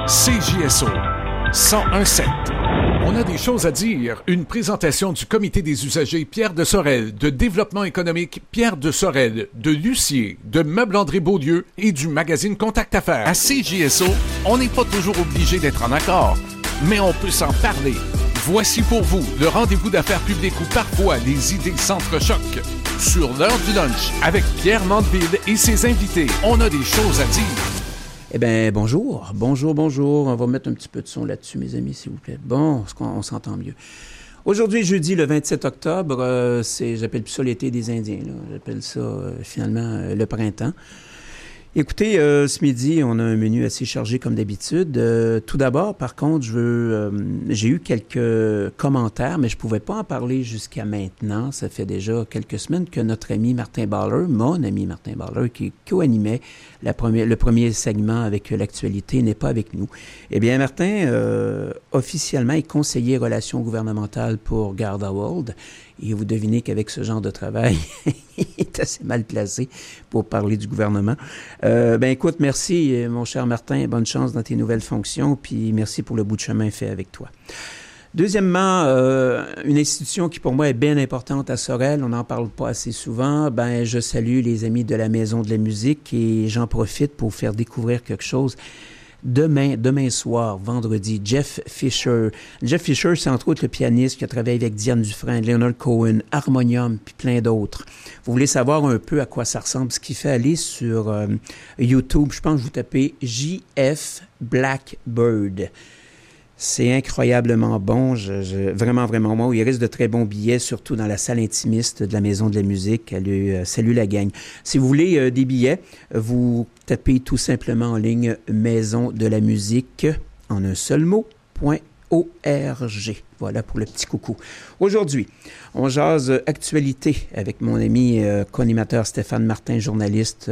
CJSO 101.7. On a des choses à dire. Une présentation du Comité des usagers Pierre de Sorel, de Développement économique Pierre de Sorel, de Lucier, de Meubles André Beaulieu et du magazine Contact Affaires. À CJSO, on n'est pas toujours obligé d'être en accord, mais on peut s'en parler. Voici pour vous le rendez-vous d'affaires publiques où parfois les idées s'entrechoquent. Sur l'heure du lunch, avec Pierre Mandeville et ses invités, on a des choses à dire. Eh bien, bonjour. On va mettre un petit peu de son là-dessus, mes amis, s'il vous plaît. Bon, on s'entend mieux. Aujourd'hui, jeudi, le 27 octobre, j'appelle plus ça l'été des Indiens, là. J'appelle ça, finalement, le printemps. Écoutez, ce midi, on a un menu assez chargé comme d'habitude. Tout d'abord, par contre, j'ai eu quelques commentaires, mais je ne pouvais pas en parler jusqu'à maintenant. Ça fait déjà quelques semaines que notre ami Martin Baller, mon ami Martin Baller, qui co-animait le premier segment avec l'actualité, n'est pas avec nous. Eh bien, Martin, officiellement, est conseiller relations gouvernementales pour Garda World. Et vous devinez qu'avec ce genre de travail, il est assez mal placé pour parler du gouvernement. Écoute, merci, mon cher Martin. Bonne chance dans tes nouvelles fonctions. Puis merci pour le bout de chemin fait avec toi. Deuxièmement, une institution qui pour moi est bien importante à Sorel, on n'en parle pas assez souvent, je salue les amis de la Maison de la musique et j'en profite pour faire découvrir quelque chose. Demain soir, vendredi, Jeff Fisher. Jeff Fisher, c'est entre autres le pianiste qui a travaillé avec Diane Dufresne, Leonard Cohen, Harmonium, puis plein d'autres. Vous voulez savoir un peu à quoi ça ressemble, ce qui fait aller sur YouTube, je pense que vous tapez JF Blackbird. C'est incroyablement bon, vraiment bon. Il reste de très bons billets, surtout dans la salle intimiste de la Maison de la musique. Salut la gang. Si vous voulez des billets, vous tapez tout simplement en ligne Maison de la musique, en un seul mot, .org. Voilà pour le petit coucou. Aujourd'hui, on jase actualité avec mon ami co-animateur Stéphane Martin, journaliste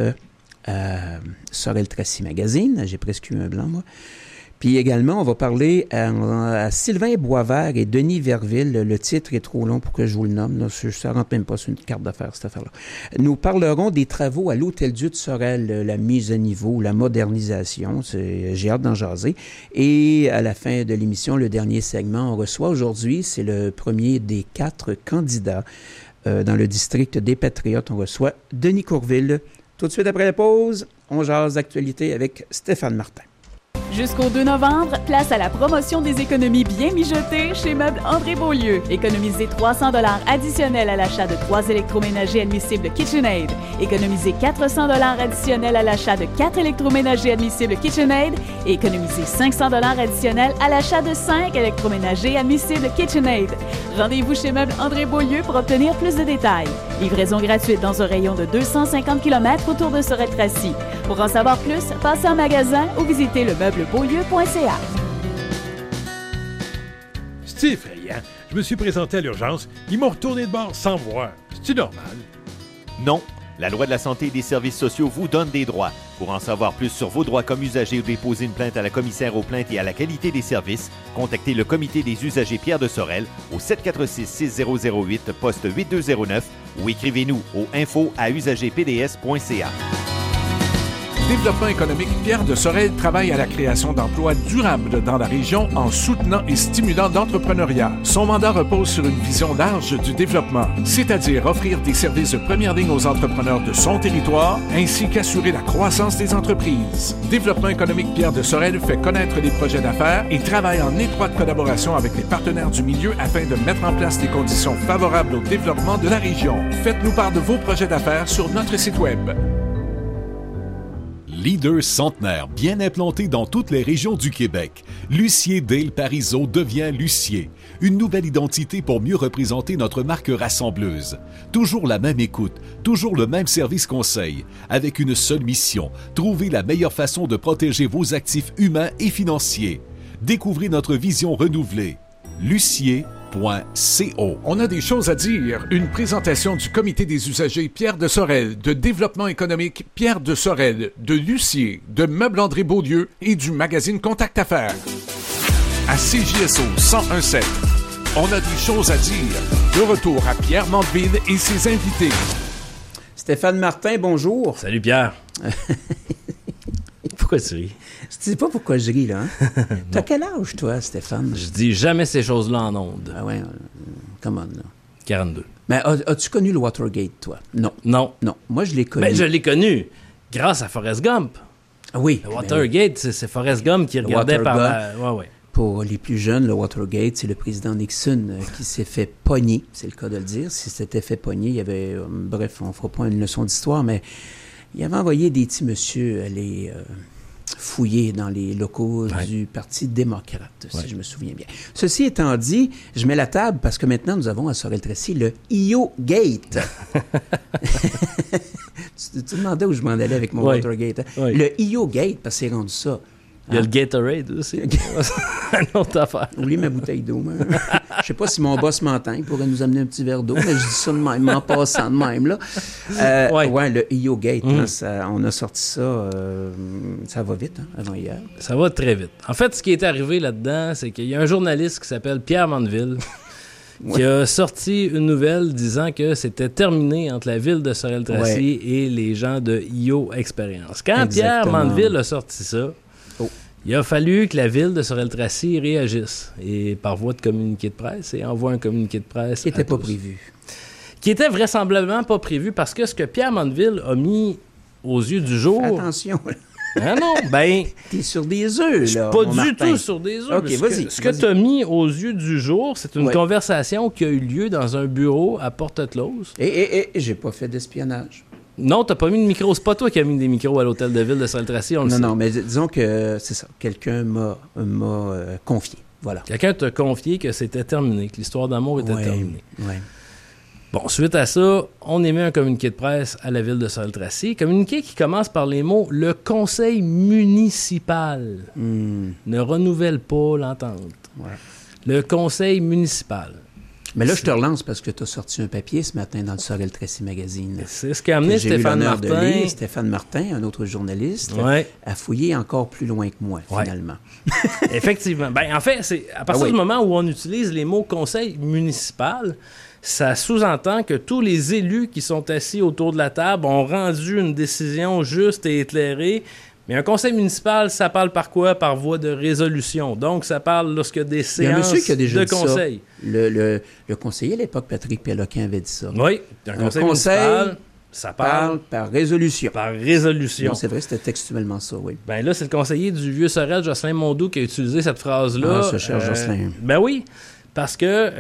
Sorel Tracy Magazine. J'ai presque eu un blanc, moi. Puis également, on va parler à Sylvain Boisvert et Denis Verville. Le titre est trop long pour que je vous le nomme. Là, ça ne rentre même pas sur une carte d'affaires, cette affaire-là. Nous parlerons des travaux à l'Hôtel-Dieu de Sorel, la mise à niveau, la modernisation. J'ai hâte d'en jaser. Et à la fin de l'émission, le dernier segment, on reçoit aujourd'hui, c'est le premier des 4 candidats dans le district des Patriotes. On reçoit Denis Courville. Tout de suite après la pause, on jase d'actualité avec Stéphane Martin. Jusqu'au 2 novembre, place à la promotion des économies bien mijotées chez Meubles André Beaulieu. Économisez 300 $ additionnels à l'achat de 3 électroménagers admissibles KitchenAid. Économisez 400 $ additionnels à l'achat de 4 électroménagers admissibles KitchenAid. Et économisez 500 $ additionnels à l'achat de 5 électroménagers admissibles KitchenAid. Rendez-vous chez Meubles André Beaulieu pour obtenir plus de détails. Livraison gratuite dans un rayon de 250 km autour de Sorel-Tracy. Pour en savoir plus, passez en magasin ou visitez le meublesbeaulieu.ca. C'est effrayant. Je me suis présenté à l'urgence. Ils m'ont retourné de bord sans voir. C'est-tu normal? Non. La loi de la santé et des services sociaux vous donne des droits. Pour en savoir plus sur vos droits comme usager ou déposer une plainte à la commissaire aux plaintes et à la qualité des services, contactez le Comité des usagers Pierre de Sorel au 746-6008, poste 8209 ou écrivez-nous au info@usagerpds.ca. Développement économique Pierre de Sorel travaille à la création d'emplois durables dans la région en soutenant et stimulant l'entrepreneuriat. Son mandat repose sur une vision large du développement, c'est-à-dire offrir des services de première ligne aux entrepreneurs de son territoire, ainsi qu'assurer la croissance des entreprises. Développement économique Pierre de Sorel fait connaître les projets d'affaires et travaille en étroite collaboration avec les partenaires du milieu afin de mettre en place des conditions favorables au développement de la région. Faites-nous part de vos projets d'affaires sur notre site Web. Leader centenaire bien implanté dans toutes les régions du Québec, Lucier Dale Parizeau devient Lucier. Une nouvelle identité pour mieux représenter notre marque rassembleuse. Toujours la même écoute, toujours le même service conseil, avec une seule mission, trouver la meilleure façon de protéger vos actifs humains et financiers. Découvrez notre vision renouvelée. Lucier.co. On a des choses à dire. Une présentation du Comité des usagers Pierre de Sorel, de Développement économique Pierre de Sorel, de Lucier, de Meubles André Beaulieu et du magazine Contact Affaires. À CJSO 101.7, on a des choses à dire. De retour à Pierre Mandeville et ses invités. Stéphane Martin, bonjour. Salut Pierre. Pourquoi tu ris? Je sais pas pourquoi je ris, là. Hein? T'as quel âge, toi, Stéphane? Je dis jamais ces choses-là en ondes. Ah ouais, come on, là. 42. Mais as-tu connu le Watergate, toi? Non. Non. Non. Moi, je l'ai connu. Mais je l'ai connu grâce à Forrest Gump. Ah oui. Le Watergate, c'est Forrest Gump qui regardait par la... Ouais. Pour les plus jeunes, le Watergate, c'est le président Nixon qui s'est fait pogner, c'est le cas de le dire. S'il s'était fait pogner, il y avait... bref, on ne fera pas une leçon d'histoire, mais il avait envoyé des petits messieurs aller fouiller dans les locaux du Parti démocrate, si je me souviens bien. Ceci étant dit, je mets la table parce que maintenant, nous avons à Sorel-Tracy le IO-Gate. tu demandais où je m'en allais avec mon Watergate. Hein? Oui. Le IO-Gate, parce que c'est rendu ça. Il y a le Gatorade aussi. Une autre affaire. Oublie ma bouteille d'eau. Je sais pas si mon boss m'entend. Il pourrait nous amener un petit verre d'eau, mais je dis ça de même, en passant de même. Là. Le IO Gate, on a sorti ça. Ça va vite, hein, avant hier. Ça va très vite. En fait, ce qui est arrivé là-dedans, c'est qu'il y a un journaliste qui s'appelle Pierre Mandeville qui a sorti une nouvelle disant que c'était terminé entre la ville de Sorel-Tracy et les gens de IO Expérience. Quand Pierre Mandeville a sorti ça, il a fallu que la ville de Sorel-Tracy réagisse et par voie de communiqué de presse et envoie un communiqué de presse qui n'était pas prévu. Qui était vraisemblablement pas prévu parce que ce que Pierre Mandeville a mis aux yeux du jour... Attention. Ah non, t'es sur des œufs, là. Pas du tout sur des œufs. OK, vas-y. Ce que tu as mis aux yeux du jour, c'est une conversation qui a eu lieu dans un bureau à porte close. Et j'ai pas fait d'espionnage. Non, t'as pas mis de micro. C'est pas toi qui as mis des micros à l'hôtel de ville de Sorel-Tracy, on le sait. Non, mais disons que c'est ça. Quelqu'un m'a confié. Voilà. Quelqu'un t'a confié que c'était terminé, que l'histoire d'amour était terminée. Oui. Bon, suite à ça, on émet un communiqué de presse à la ville de Sorel-Tracy. Communiqué qui commence par les mots « Le conseil municipal ne renouvelle pas l'entente. Ouais. » Le conseil municipal. Mais là, je te relance parce que tu as sorti un papier ce matin dans le Sorel-Tracy Magazine. C'est ce qu'a amené Stéphane Martin. Stéphane Martin, un autre journaliste, a fouillé encore plus loin que moi, finalement. Effectivement. En fait, c'est à partir du moment où on utilise les mots « conseil municipal », ça sous-entend que tous les élus qui sont assis autour de la table ont rendu une décision juste et éclairée. Mais un conseil municipal, ça parle par quoi? Par voie de résolution. Donc, ça parle lorsque des séances de conseil. Le conseiller à l'époque, Patrick Péloquin, avait dit ça. Oui, un conseil municipal, ça parle par résolution. Par résolution. Non, c'est vrai, c'était textuellement ça, oui. Là, c'est le conseiller du Vieux-Sorel, Jocelyn Mondou, qui a utilisé cette phrase-là. Ah, ce cher Jocelyn. Oui. Parce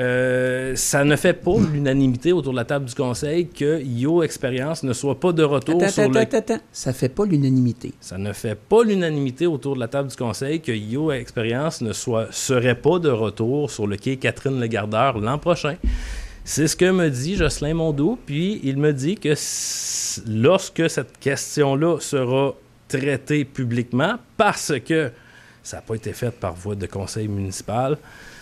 que ça ne fait pas l'unanimité autour de la table du conseil que IO Expérience ne soit pas de retour Attends. Ça fait pas l'unanimité. Ça ne fait pas l'unanimité autour de la table du conseil que IO Expérience ne serait pas de retour sur le quai Catherine-Legardeur l'an prochain. C'est ce que me dit Jocelyn Mondou, puis il me dit que lorsque cette question-là sera traitée publiquement, parce que ça n'a pas été fait par voie de conseil municipal,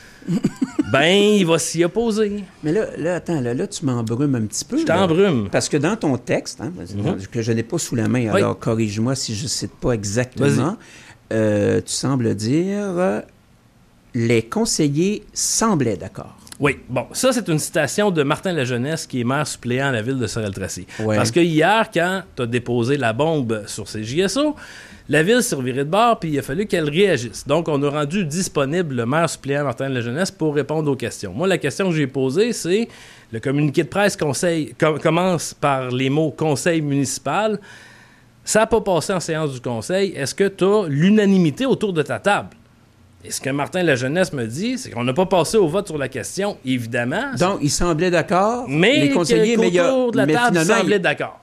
il va s'y opposer. Mais là, attends, là, tu m'embrumes un petit peu. Je t'embrume. Parce que dans ton texte, que je n'ai pas sous la main, alors corrige-moi si je ne cite pas exactement, tu sembles dire les conseillers semblaient d'accord. Oui, bon, ça, c'est une citation de Martin Lajeunesse, qui est maire suppléant à la ville de Sorel-Tracy. Parce que hier, quand tu as déposé la bombe sur ces JSO, la ville s'est revirée de bord, puis il a fallu qu'elle réagisse. Donc, on a rendu disponible le maire suppléant Martin Lajeunesse pour répondre aux questions. Moi, la question que j'ai posée, c'est le communiqué de presse commence par les mots « conseil municipal ». Ça n'a pas passé en séance du conseil. Est-ce que tu as l'unanimité autour de ta table? Et ce que Martin Lajeunesse me dit, c'est qu'on n'a pas passé au vote sur la question, évidemment. Donc, il semblait d'accord, les conseillers, autour de la table semblaient d'accord.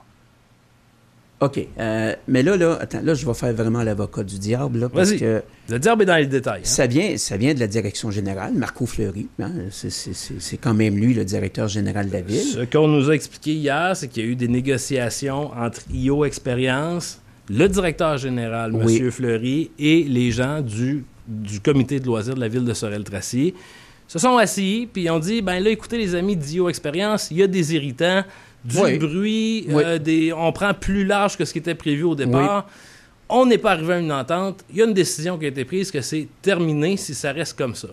OK. Mais là, attends, là, je vais faire vraiment l'avocat du diable. Là, parce que le diable est dans les détails. Ça vient de la direction générale, Marco Fleury. Hein, c'est quand même lui, le directeur général de la ville. Ce qu'on nous a expliqué hier, c'est qu'il y a eu des négociations entre IO Expérience, le directeur général, M. Fleury, et les gens du comité de loisirs de la ville de Sorel-Tracy. Se sont assis, puis ils ont dit, là, écoutez, les amis d'IO Expérience, il y a des irritants, du bruit, on prend plus large que ce qui était prévu au départ. On n'est pas arrivé à une entente. Il y a une décision qui a été prise que c'est terminé si ça reste comme ça.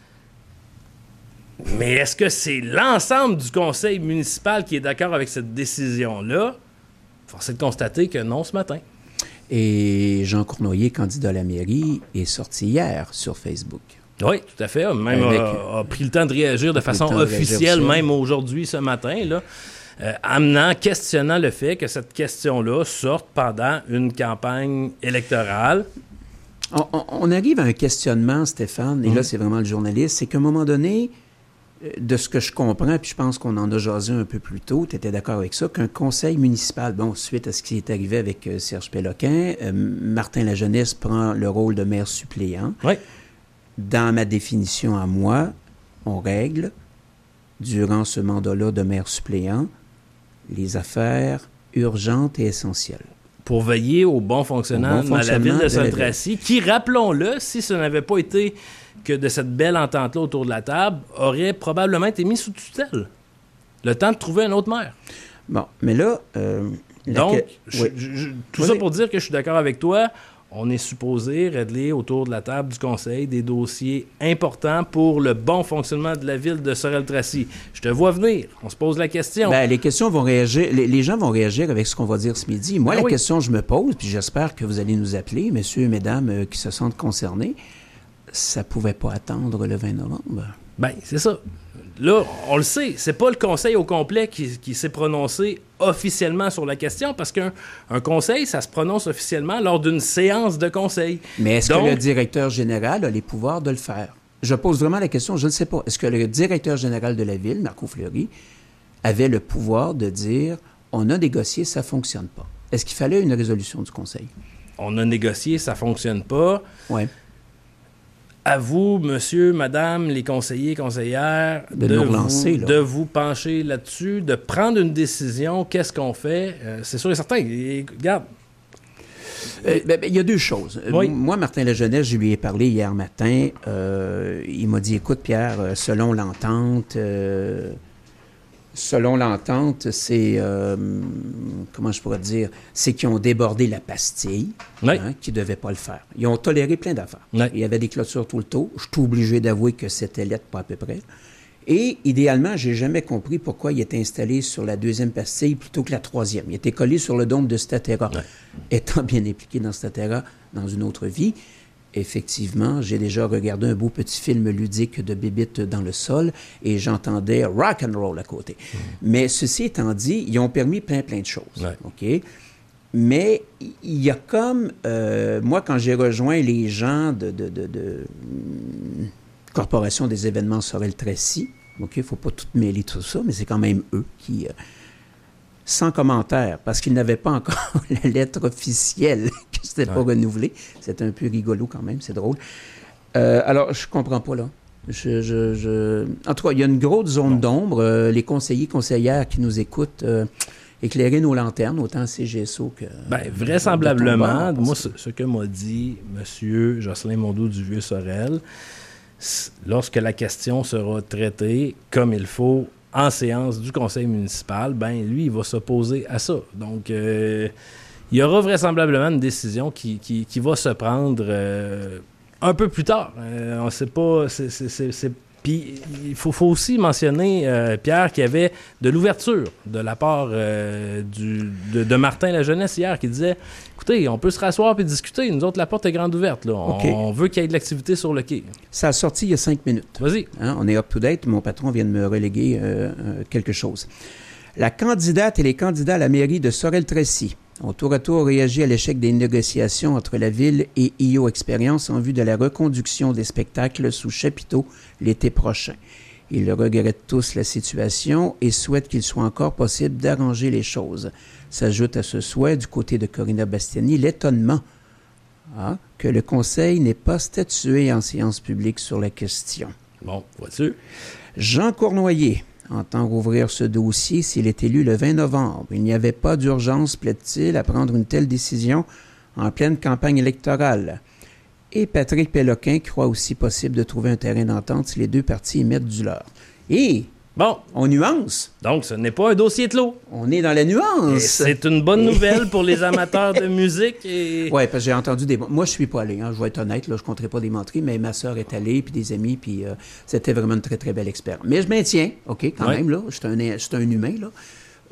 Mais est-ce que c'est l'ensemble du conseil municipal qui est d'accord avec cette décision-là? Force est de constater que non ce matin. Et Jean Cournoyer, candidat à la mairie, est sorti hier sur Facebook. Oui, tout à fait. Même a pris le temps de réagir de façon officielle, même aujourd'hui, ce matin, là, questionnant le fait que cette question-là sorte pendant une campagne électorale. On arrive à un questionnement, Stéphane, et là, c'est vraiment le journaliste, c'est qu'à un moment donné, de ce que je comprends, puis je pense qu'on en a jasé un peu plus tôt, tu étais d'accord avec ça, qu'un conseil municipal, suite à ce qui est arrivé avec Serge Péloquin, Martin Lajeunesse prend le rôle de maire suppléant. Oui. Dans ma définition à moi, on règle, durant ce mandat-là de maire suppléant, les affaires urgentes et essentielles. Pour veiller au bon fonctionnement de la ville de Sainte-Tracy, qui, rappelons-le, si ce n'avait pas été que de cette belle entente-là autour de la table, aurait probablement été mis sous tutelle. Le temps de trouver un autre maire. Bon, mais là... Donc, tout ça pour dire que je suis d'accord avec toi. On est supposé régler autour de la table du conseil des dossiers importants pour le bon fonctionnement de la ville de Sorel-Tracy. Je te vois venir. On se pose la question. Les questions vont réagir. Les gens vont réagir avec ce qu'on va dire ce midi. Moi, question que je me pose, puis j'espère que vous allez nous appeler, messieurs et mesdames qui se sentent concernés, ça pouvait pas attendre le 20 novembre. C'est ça. Là, on le sait, c'est pas le conseil au complet qui s'est prononcé officiellement sur la question, parce qu'un conseil, ça se prononce officiellement lors d'une séance de conseil. Mais est-ce que le directeur général a les pouvoirs de le faire? Je pose vraiment la question, je ne sais pas. Est-ce que le directeur général de la ville, Marco Fleury, avait le pouvoir de dire « on a négocié, ça ne fonctionne pas ». Est-ce qu'il fallait une résolution du conseil? On a négocié, ça ne fonctionne pas. Oui. À vous, monsieur, madame, les conseillers, conseillères, de vous pencher là-dessus, de prendre une décision. Qu'est-ce qu'on fait? C'est sûr et certain. Regarde. Il y a deux choses. Oui. Moi, Martin Lajeunesse, je lui ai parlé hier matin. Il m'a dit, écoute, Pierre, selon l'entente, c'est, comment je pourrais dire, c'est qu'ils ont débordé la pastille, qu'ils ne devaient pas le faire. Ils ont toléré plein d'affaires. Oui. Il y avait des clôtures tout le tour. Je suis obligé d'avouer que c'était lettre pas à peu près. Et idéalement, j'ai jamais compris pourquoi il était installé sur la deuxième pastille plutôt que la troisième. Il était collé sur le dôme de Statera. Oui. Étant bien impliqué dans Statera dans une autre vie, effectivement, j'ai déjà regardé un beau petit film ludique de bébites dans le sol et j'entendais rock and roll à côté. Mais ceci étant dit, ils ont permis plein de choses. Ouais. OK? Mais il y a comme... moi, quand j'ai rejoint les gens de Corporation des événements Sorel-Tracy, OK, il ne faut pas tout mêler tout ça, mais c'est quand même eux qui... sans commentaire, parce qu'ils n'avaient pas encore la lettre officielle, que c'était pas renouvelé. C'est un peu rigolo quand même, c'est drôle. Alors, je comprends pas, là. En tout cas, il y a une grosse zone d'ombre. Les conseillers, conseillères qui nous écoutent, éclairer nos lanternes, autant CGSO que... vraisemblablement, moi, ce que m'a dit M. Jocelyn Mondeau du Vieux-Sorel, lorsque la question sera traitée comme il faut en séance du conseil municipal, lui, il va s'opposer à ça. Donc, il y aura vraisemblablement une décision qui va se prendre un peu plus tard. On ne sait pas... Puis, il faut aussi mentionner, Pierre, qu'il y avait de l'ouverture de la part de Martin Lajeunesse hier, qui disait « Écoutez, on peut se rasseoir et discuter. Nous autres, la porte est grande ouverte. Là. On veut qu'il y ait de l'activité sur le quai. » Ça a sorti il y a 5 minutes. Vas-y. On est up-to-date. Mon patron vient de me reléguer quelque chose. La candidate et les candidats à la mairie de Sorel-Tracy ont tour à tour réagi à l'échec des négociations entre la Ville et IO Expérience en vue de la reconduction des spectacles sous chapiteau l'été prochain. Ils regrettent tous la situation et souhaitent qu'il soit encore possible d'arranger les choses. S'ajoute à ce souhait, du côté de Corinna Bastiani, l'étonnement que le Conseil n'ait pas statué en séance publique sur la question. Bon, vois-tu? Jean Cournoyer entend rouvrir ce dossier s'il est élu le 20 novembre. Il n'y avait pas d'urgence, plaide-t-il, à prendre une telle décision en pleine campagne électorale. Et Patrick Péloquin croit aussi possible de trouver un terrain d'entente si les deux parties y mettent du leur. Et bon, on nuance. Donc, ce n'est pas un dossier clos. On est dans la nuance. Et c'est une bonne nouvelle pour les amateurs de musique. Oui, parce que j'ai entendu des... Moi, je suis pas allé, je vais être honnête, là, je ne compterai pas des menteries, mais ma sœur est allée, puis des amis, puis c'était vraiment une très, très belle expérience. Mais je maintiens, OK, quand même, là, je suis un humain, là.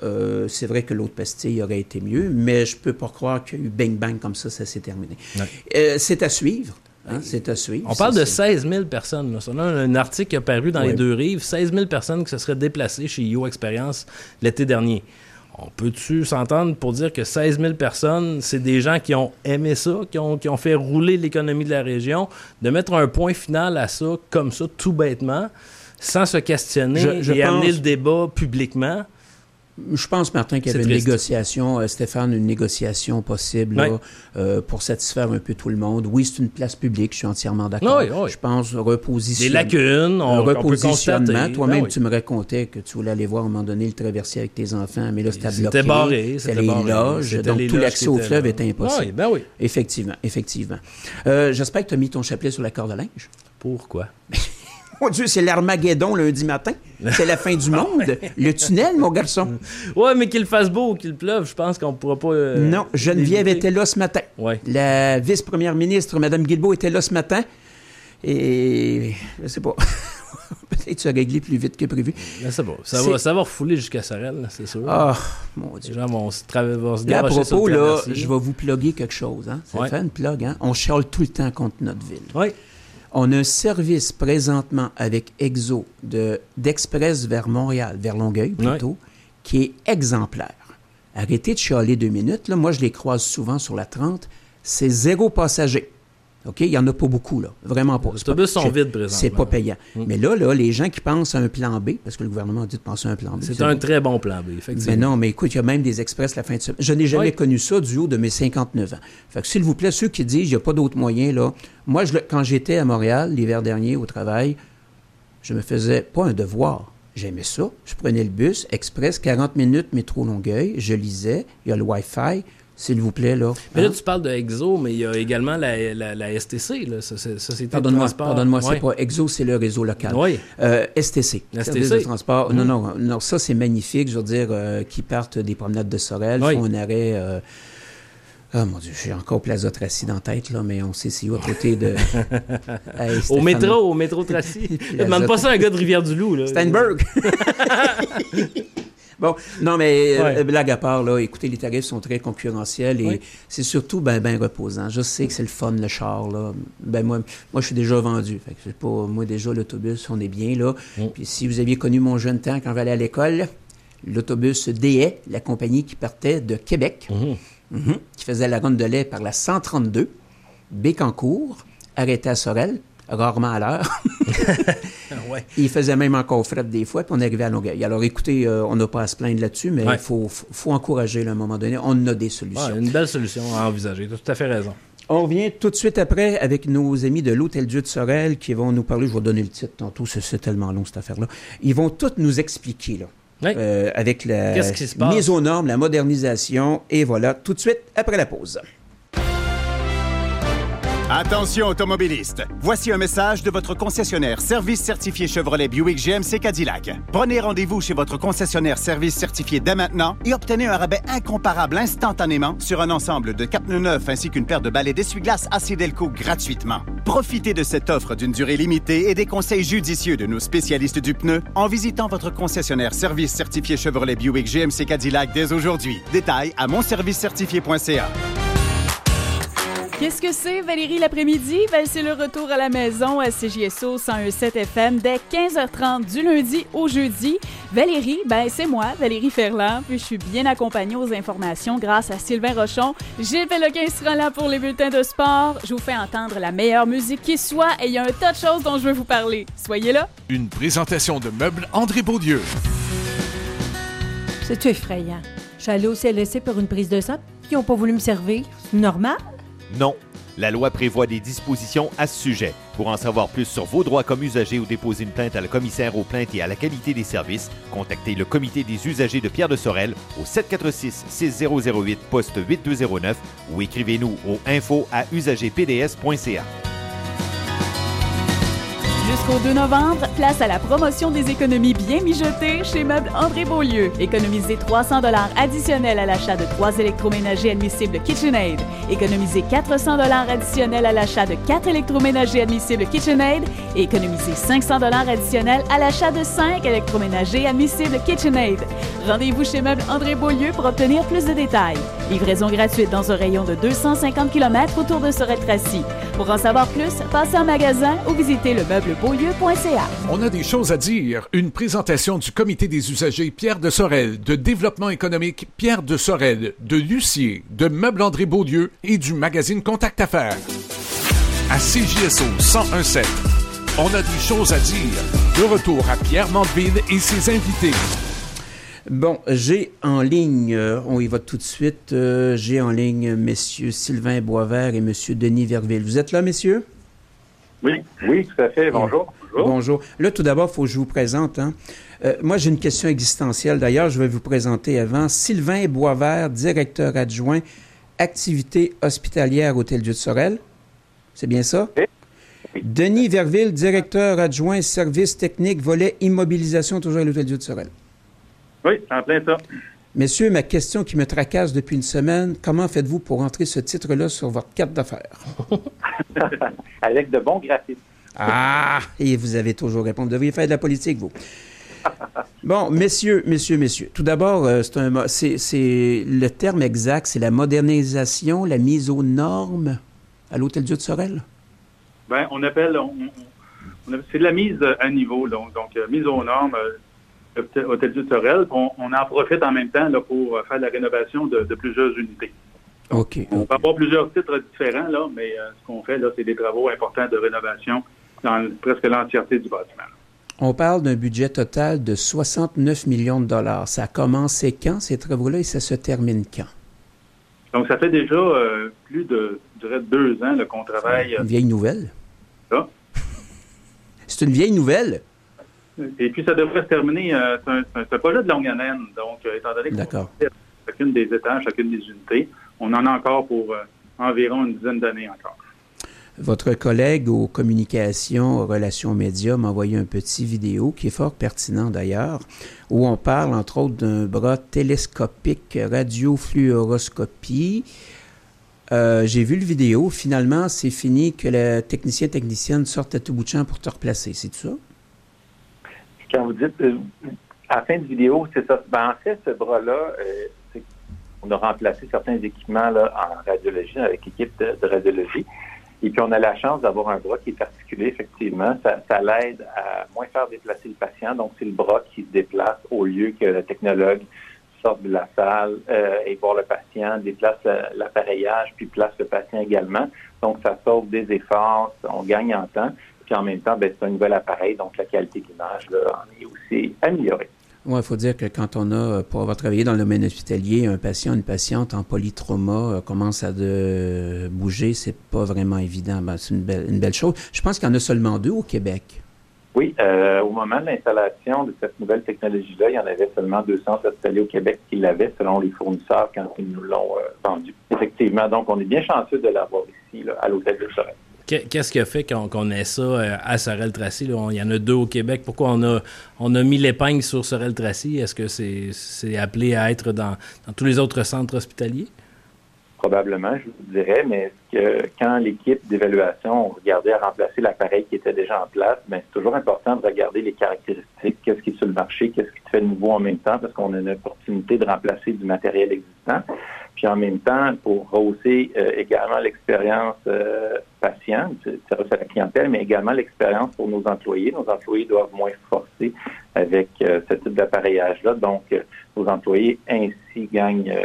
c'est vrai que l'autre pastille aurait été mieux, mais je peux pas croire qu'il y a eu bang-bang comme ça s'est terminé. C'est à suivre. Hein, c'est à suivre. On parle de 16 000 personnes. Là. On a un article qui a paru dans les deux rives. 16 000 personnes qui se seraient déplacées chez Yo Experience l'été dernier. On peut-tu s'entendre pour dire que 16 000 personnes, c'est des gens qui ont aimé ça, qui ont fait rouler l'économie de la région, de mettre un point final à ça, comme ça, tout bêtement, sans se questionner amener le débat publiquement? Je pense, Martin, qu'il y avait une négociation, Stéphane, une négociation possible là, pour satisfaire un peu tout le monde. Oui, c'est une place publique, je suis entièrement d'accord. Oui. Je pense repositionnement. Des lacunes, on peut constater. Toi-même, tu me racontais que tu voulais aller voir à un moment donné le traversier avec tes enfants, mais là, c'était bloqué. C'était barré. C'était les loges, donc tout l'accès au fleuve était impossible. Oui. Effectivement. J'espère que tu as mis ton chapelet sur la corde à linge. Pourquoi? Mon Dieu, c'est l'Armageddon lundi matin. C'est la fin du monde. Le tunnel, mon garçon. Ouais, mais qu'il fasse beau ou qu'il pleuve, je pense qu'on ne pourra pas... non, Geneviève était là ce matin. Ouais. La vice-première ministre, Mme Guilbeault, était là ce matin. Et je sais pas. Peut-être que ça a réglé plus vite que prévu. C'est bon. Ça va refouler jusqu'à Sorel, c'est sûr. Ah, mon Dieu. Les gens vont se garocher là, à propos, là, je vais vous plugger quelque chose. Hein? Ça fait une plug. Hein? On chiale tout le temps contre notre ville. Oui. On a un service présentement avec Exo d'Express vers Montréal, vers Longueuil plutôt, qui est exemplaire. Arrêtez de chialer 2 minutes. Là. Moi, je les croise souvent sur la 30. C'est 0 passager. OK? Il n'y en a pas beaucoup, là. Vraiment pas. Les autobus sont vides présentement. C'est pas payant. Mais là, les gens qui pensent à un plan B, parce que le gouvernement a dit de penser à un plan B. C'est un très bon plan B, effectivement. Mais non, mais écoute, il y a même des express la fin de semaine. Je n'ai jamais connu ça du haut de mes 59 ans. Fait que, s'il vous plaît, ceux qui disent qu'il n'y a pas d'autres moyens, là. Moi, quand j'étais à Montréal, l'hiver dernier, au travail, je me faisais pas un devoir. J'aimais ça. Je prenais le bus, express, 40 minutes, métro Longueuil. Je lisais. Il y a le Wi-Fi. S'il vous plaît, là. Mais là, tu parles de Exo, mais il y a également la STC, là, Société de Transport. Pardonne-moi, c'est pas Exo, c'est le réseau local. Oui. STC. Service de transport. Non, ça, c'est magnifique. Je veux dire, qui partent des promenades de Sorel, font un arrêt... Ah, mon Dieu, j'ai encore Plaza Tracy dans la tête, là, mais on sait c'est où à côté de... Hey, au métro Tracy. Ne demande pas ça à un gars de Rivière-du-Loup, là. Steinberg! Bon, non, mais blague à part, là, écoutez, les tarifs sont très concurrentiels et c'est surtout ben reposant. Je sais que c'est le fun, le char, là. Ben moi, je suis déjà vendu. Fait que c'est pas, moi, déjà, l'autobus, on est bien, là. Puis si vous aviez connu mon jeune temps quand j'allais à l'école, l'autobus DE, la compagnie qui partait de Québec, qui faisait la ronde de lait par la 132, Bécancour, arrêté à Sorel, rarement à l'heure. Il faisait même encore fret des fois, puis on arrivait à Longueuil. Alors écoutez, on n'a pas à se plaindre là-dessus, mais il faut encourager là, à un moment donné. On a des solutions. Une belle solution à envisager. Tu as tout à fait raison. On revient tout de suite après avec nos amis de l'Hôtel-Dieu de Sorel qui vont nous parler. Je vais donner le titre tantôt, c'est tellement long cette affaire-là. Ils vont tout nous expliquer, là. Avec la mise aux normes, la modernisation, et voilà, tout de suite après la pause. Attention automobilistes, voici un message de votre concessionnaire service certifié Chevrolet Buick GMC Cadillac. Prenez rendez-vous chez votre concessionnaire service certifié dès maintenant et obtenez un rabais incomparable instantanément sur un ensemble de 4 pneus neufs ainsi qu'une paire de balais d'essuie-glace AC Delco gratuitement. Profitez de cette offre d'une durée limitée et des conseils judicieux de nos spécialistes du pneu en visitant votre concessionnaire service certifié Chevrolet Buick GMC Cadillac dès aujourd'hui. Détails à monservicecertifié.ca. Qu'est-ce que c'est, Valérie, l'après-midi? Ben, c'est le retour à la maison à CJSO 101.7 FM dès 15h30 du lundi au jeudi. Valérie, ben, c'est moi, Valérie Ferland, puis je suis bien accompagnée aux informations grâce à Sylvain Rochon. Gilles Péloquin sera là pour les bulletins de sport. Je vous fais entendre la meilleure musique qui soit et il y a un tas de choses dont je veux vous parler. Soyez là. Une présentation de Meubles André Beaulieu. C'est-tu effrayant? Je suis allée au CLSC pour une prise de sang, puis ils n'ont pas voulu me servir. C'est normal? Non. La loi prévoit des dispositions à ce sujet. Pour en savoir plus sur vos droits comme usager ou déposer une plainte à la commissaire aux plaintes et à la qualité des services, contactez le comité des usagers de Pierre de Sorel au 746-6008 poste 8209 ou écrivez-nous au info@usagerpds.ca. Jusqu'au 2 novembre, place à la promotion des économies bien mijotées chez Meubles André Beaulieu. Économisez 300 $ additionnels à l'achat de 3 électroménagers admissibles KitchenAid. Économisez 400 $ additionnels à l'achat de 4 électroménagers admissibles KitchenAid. Et économisez 500 $ additionnels à l'achat de 5 électroménagers admissibles KitchenAid. Rendez-vous chez Meubles André Beaulieu pour obtenir plus de détails. Livraison gratuite dans un rayon de 250 km autour de Sorel-Tracy. Pour en savoir plus, passez en magasin ou visitez le meublesbeaulieu.ca. On a des choses à dire. Une présentation du Comité des usagers Pierre de Sorel, de Développement économique Pierre de Sorel, de Lucier, de Meubles André Beaulieu et du magazine Contact Affaires. À CJSO 101.7, on a des choses à dire. De retour à Pierre Mandeville et ses invités. Bon, j'ai en ligne, on y va tout de suite, j'ai en ligne messieurs Sylvain Boisvert et monsieur Denis Verville. Vous êtes là, messieurs? Oui, tout à fait. Bonjour. Bonjour. Là, tout d'abord, il faut que je vous présente. Moi, j'ai une question existentielle. D'ailleurs, je vais vous présenter avant. Sylvain Boisvert, directeur adjoint, activités hospitalières Hôtel-Dieu de Sorel. C'est bien ça? Oui. Denis Verville, directeur adjoint, services techniques, volet immobilisation, toujours à l'Hôtel-Dieu de Sorel. Oui, c'est en plein ça. Messieurs, ma question qui me tracasse depuis une semaine, comment faites-vous pour entrer ce titre-là sur votre carte d'affaires? Avec de bons graphismes. Ah! Et vous avez toujours répondu. Vous devriez faire de la politique, vous. Bon, messieurs. Tout d'abord, c'est le terme exact, c'est la modernisation, la mise aux normes à l'Hôtel-Dieu de Sorel? Bien, on appelle... c'est de la mise à niveau, donc mise aux normes... Hôtel-Dieu de Sorel, on en profite en même temps là, pour faire la rénovation de plusieurs unités. OK. On peut avoir plusieurs titres différents, là, mais ce qu'on fait, là, c'est des travaux importants de rénovation dans presque l'entièreté du bâtiment. On parle d'un budget total de 69 millions de dollars. Ça a commencé quand, ces travaux-là, et ça se termine quand? Donc, ça fait déjà plus de, je dirais, 2 ans là, qu'on travaille... Une vieille nouvelle? Là. C'est une vieille nouvelle? Et puis, ça devrait se terminer. C'est un projet de longue haleine. Donc, étant donné qu'on fait chacune des étages, chacune des unités, on en a encore pour environ une dizaine d'années encore. Votre collègue aux communications, aux relations médias m'a envoyé un petit vidéo qui est fort pertinent d'ailleurs, où on parle entre autres d'un bras télescopique radiofluoroscopie. J'ai vu le vidéo. Finalement, c'est fini que le technicienne sorte à tout bout de champ pour te replacer. C'est tout ça? Quand vous dites, à la fin de vidéo, c'est ça. Ben, en fait, ce bras-là, on a remplacé certains équipements là, en radiologie, avec l'équipe de radiologie. Et puis, on a la chance d'avoir un bras qui est articulé, effectivement. Ça l'aide à moins faire déplacer le patient. Donc, c'est le bras qui se déplace au lieu que le technologue sorte de la salle et voir le patient, déplace l'appareillage, puis place le patient également. Donc, ça sauve des efforts, on gagne en temps. Puis en même temps, c'est un nouvel appareil, donc la qualité de l'image là, en est aussi améliorée. Oui, il faut dire que quand on a, pour avoir travaillé dans le domaine hospitalier, un patient, une patiente en polytrauma commence à bouger, c'est pas vraiment évident. C'est une belle chose. Je pense qu'il y en a seulement 2 au Québec. Oui, au moment de l'installation de cette nouvelle technologie-là, il y en avait seulement 200 hospitaliers au Québec qui l'avaient, selon les fournisseurs, quand ils nous l'ont vendu. Effectivement, donc on est bien chanceux de l'avoir ici, là, à l'Hôtel de Sorel. Qu'est-ce qui a fait qu'on ait ça à Sorel-Tracy? Il y en a 2 au Québec. Pourquoi on a mis l'épingle sur Sorel-Tracy? Est-ce que c'est appelé à être dans tous les autres centres hospitaliers? Probablement, je vous dirais, mais quand l'équipe d'évaluation regardait à remplacer l'appareil qui était déjà en place, c'est toujours important de regarder les caractéristiques, qu'est-ce qui est sur le marché, qu'est-ce qui se fait de nouveau en même temps, parce qu'on a une opportunité de remplacer du matériel existant. Puis en même temps, pour rehausser également l'expérience patient, service à la clientèle, mais également l'expérience pour nos employés. Nos employés doivent moins se forcer avec ce type d'appareillage-là. Donc, nos employés ainsi gagnent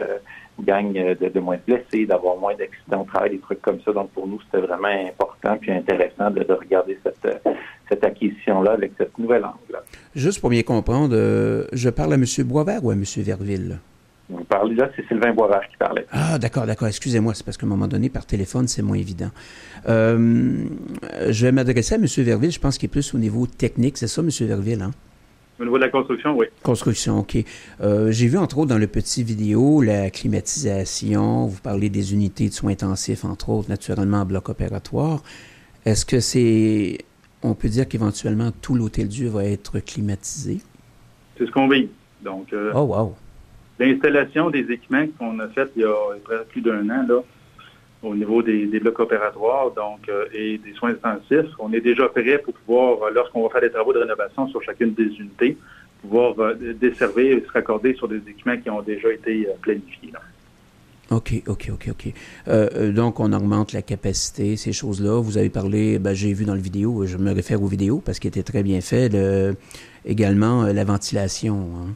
de moins de blessés, d'avoir moins d'accidents au travail, des trucs comme ça. Donc, pour nous, c'était vraiment important puis intéressant de regarder cette acquisition-là avec cette nouvelle angle-là. Juste pour bien comprendre, je parle à M. Boisvert ou à M. Verville? Vous parlez là, c'est Sylvain Boisvert qui parlait. Ah, d'accord. Excusez-moi, c'est parce qu'à un moment donné, par téléphone, c'est moins évident. Je vais m'adresser à M. Verville, je pense qu'il est plus au niveau technique. C'est ça, M. Verville, hein? Au niveau de la construction, oui. Construction, OK. J'ai vu, entre autres, dans le petit vidéo, la climatisation. Vous parlez des unités de soins intensifs, entre autres, naturellement, en bloc opératoire. Est-ce que c'est on peut dire qu'éventuellement, tout l'Hôtel-Dieu va être climatisé. C'est ce qu'on vise. Donc, oh, wow! L'installation des équipements qu'on a fait il y a plus d'1 an, là, au niveau des blocs opératoires et des soins intensifs, on est déjà prêt pour pouvoir, lorsqu'on va faire des travaux de rénovation sur chacune des unités, pouvoir desservir et se raccorder sur des équipements qui ont déjà été planifiés. Là. OK. Donc, on augmente la capacité, ces choses-là. Vous avez parlé, j'ai vu dans le vidéo, je me réfère aux vidéos parce qu'il était très bien fait, également la ventilation. Hein?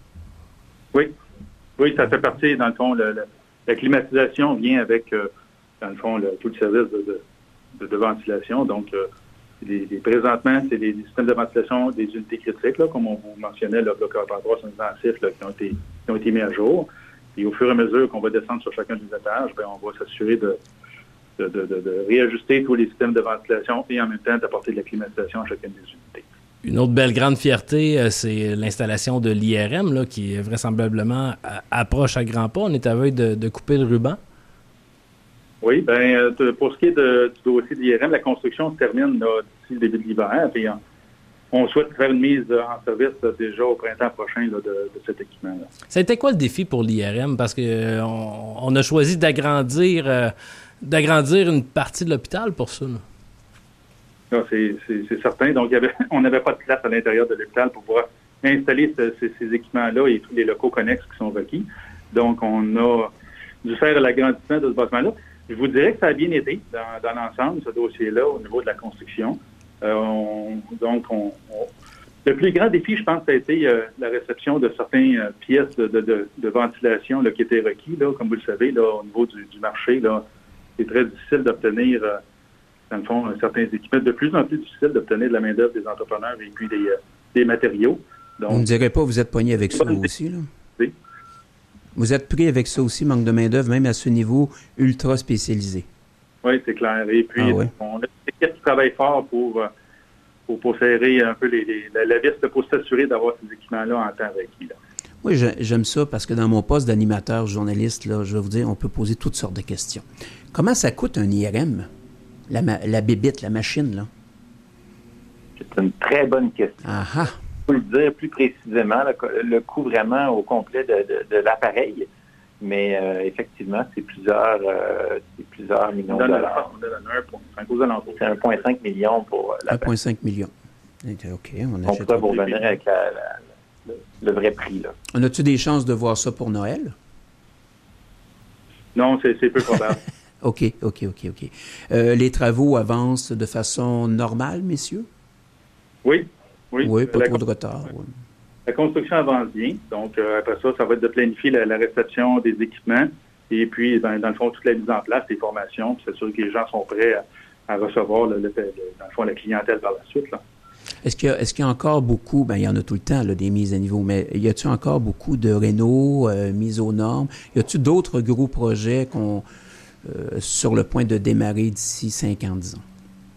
Oui, ça fait partie, dans le fond, la climatisation vient avec, dans le fond, tout le service de ventilation. Donc, présentement, c'est des systèmes de ventilation des unités critiques, là, comme on vous mentionnait, le bloc opératoire intensif qui ont été mis à jour. Et au fur et à mesure qu'on va descendre sur chacun des étages, on va s'assurer de réajuster tous les systèmes de ventilation et en même temps d'apporter de la climatisation à chacune des unités. Une autre belle grande fierté, c'est l'installation de l'IRM, là, qui vraisemblablement approche à grands pas. On est à veille de couper le ruban. Oui, pour ce qui est du dossier de l'IRM, la construction se termine là, d'ici le début de l'hiver. Puis on souhaite faire une mise en service déjà au printemps prochain là, de cet équipement-là. Ça a été quoi le défi pour l'IRM? Parce que on a choisi d'agrandir une partie de l'hôpital pour ça. Là. Là, c'est certain. Donc, on n'avait pas de place à l'intérieur de l'hôpital pour pouvoir installer ces équipements-là et tous les locaux connexes qui sont requis. Donc, on a dû faire l'agrandissement de ce bâtiment-là. Je vous dirais que ça a bien été dans l'ensemble, ce dossier-là, au niveau de la construction. Le plus grand défi, je pense, ça a été la réception de certaines pièces de ventilation là, qui étaient requis. Là, comme vous le savez, là, au niveau du marché, là, c'est très difficile d'obtenir, dans le fond, certains équipements. De plus en plus difficile d'obtenir de la main-d'œuvre des entrepreneurs et puis des matériaux. Donc, on ne dirait pas que vous êtes pogné avec ça aussi, là? Oui. Vous êtes pris avec ça aussi, manque de main-d'œuvre, même à ce niveau ultra spécialisé. Oui, c'est clair. Et puis, on a des équipes qui travaillent fort pour serrer un peu la vis pour s'assurer d'avoir ces équipements-là en temps requis. Oui, j'aime ça parce que dans mon poste d'animateur, journaliste, là, je vais vous dire, on peut poser toutes sortes de questions. Comment ça coûte un IRM? La bébite, la machine, là? C'est une très bonne question. Ah. Je peux le dire plus précisément, le coût vraiment au complet de l'appareil, mais effectivement, c'est plusieurs millions de dollars. C'est 1,5 million pour l'appareil. 1,5 million. OK, on pourrait vous revenir avec le vrai prix. Là. On a-tu des chances de voir ça pour Noël? Non, c'est peu probable. OK. Les travaux avancent de façon normale, messieurs? Oui, pas trop de retard. Oui. La construction avance bien. Donc, après ça va être de planifier la réception des équipements et puis, dans le fond, toute la mise en place des formations, puis s'assurer que les gens sont prêts à recevoir, dans le fond, la clientèle par la suite. Là. Est-ce qu'il y a encore beaucoup, il y en a tout le temps, là, des mises à niveau, mais y a-t-il encore beaucoup de réno, mises aux normes? Y a-t-il d'autres gros projets sur le point de démarrer d'ici 50 ans?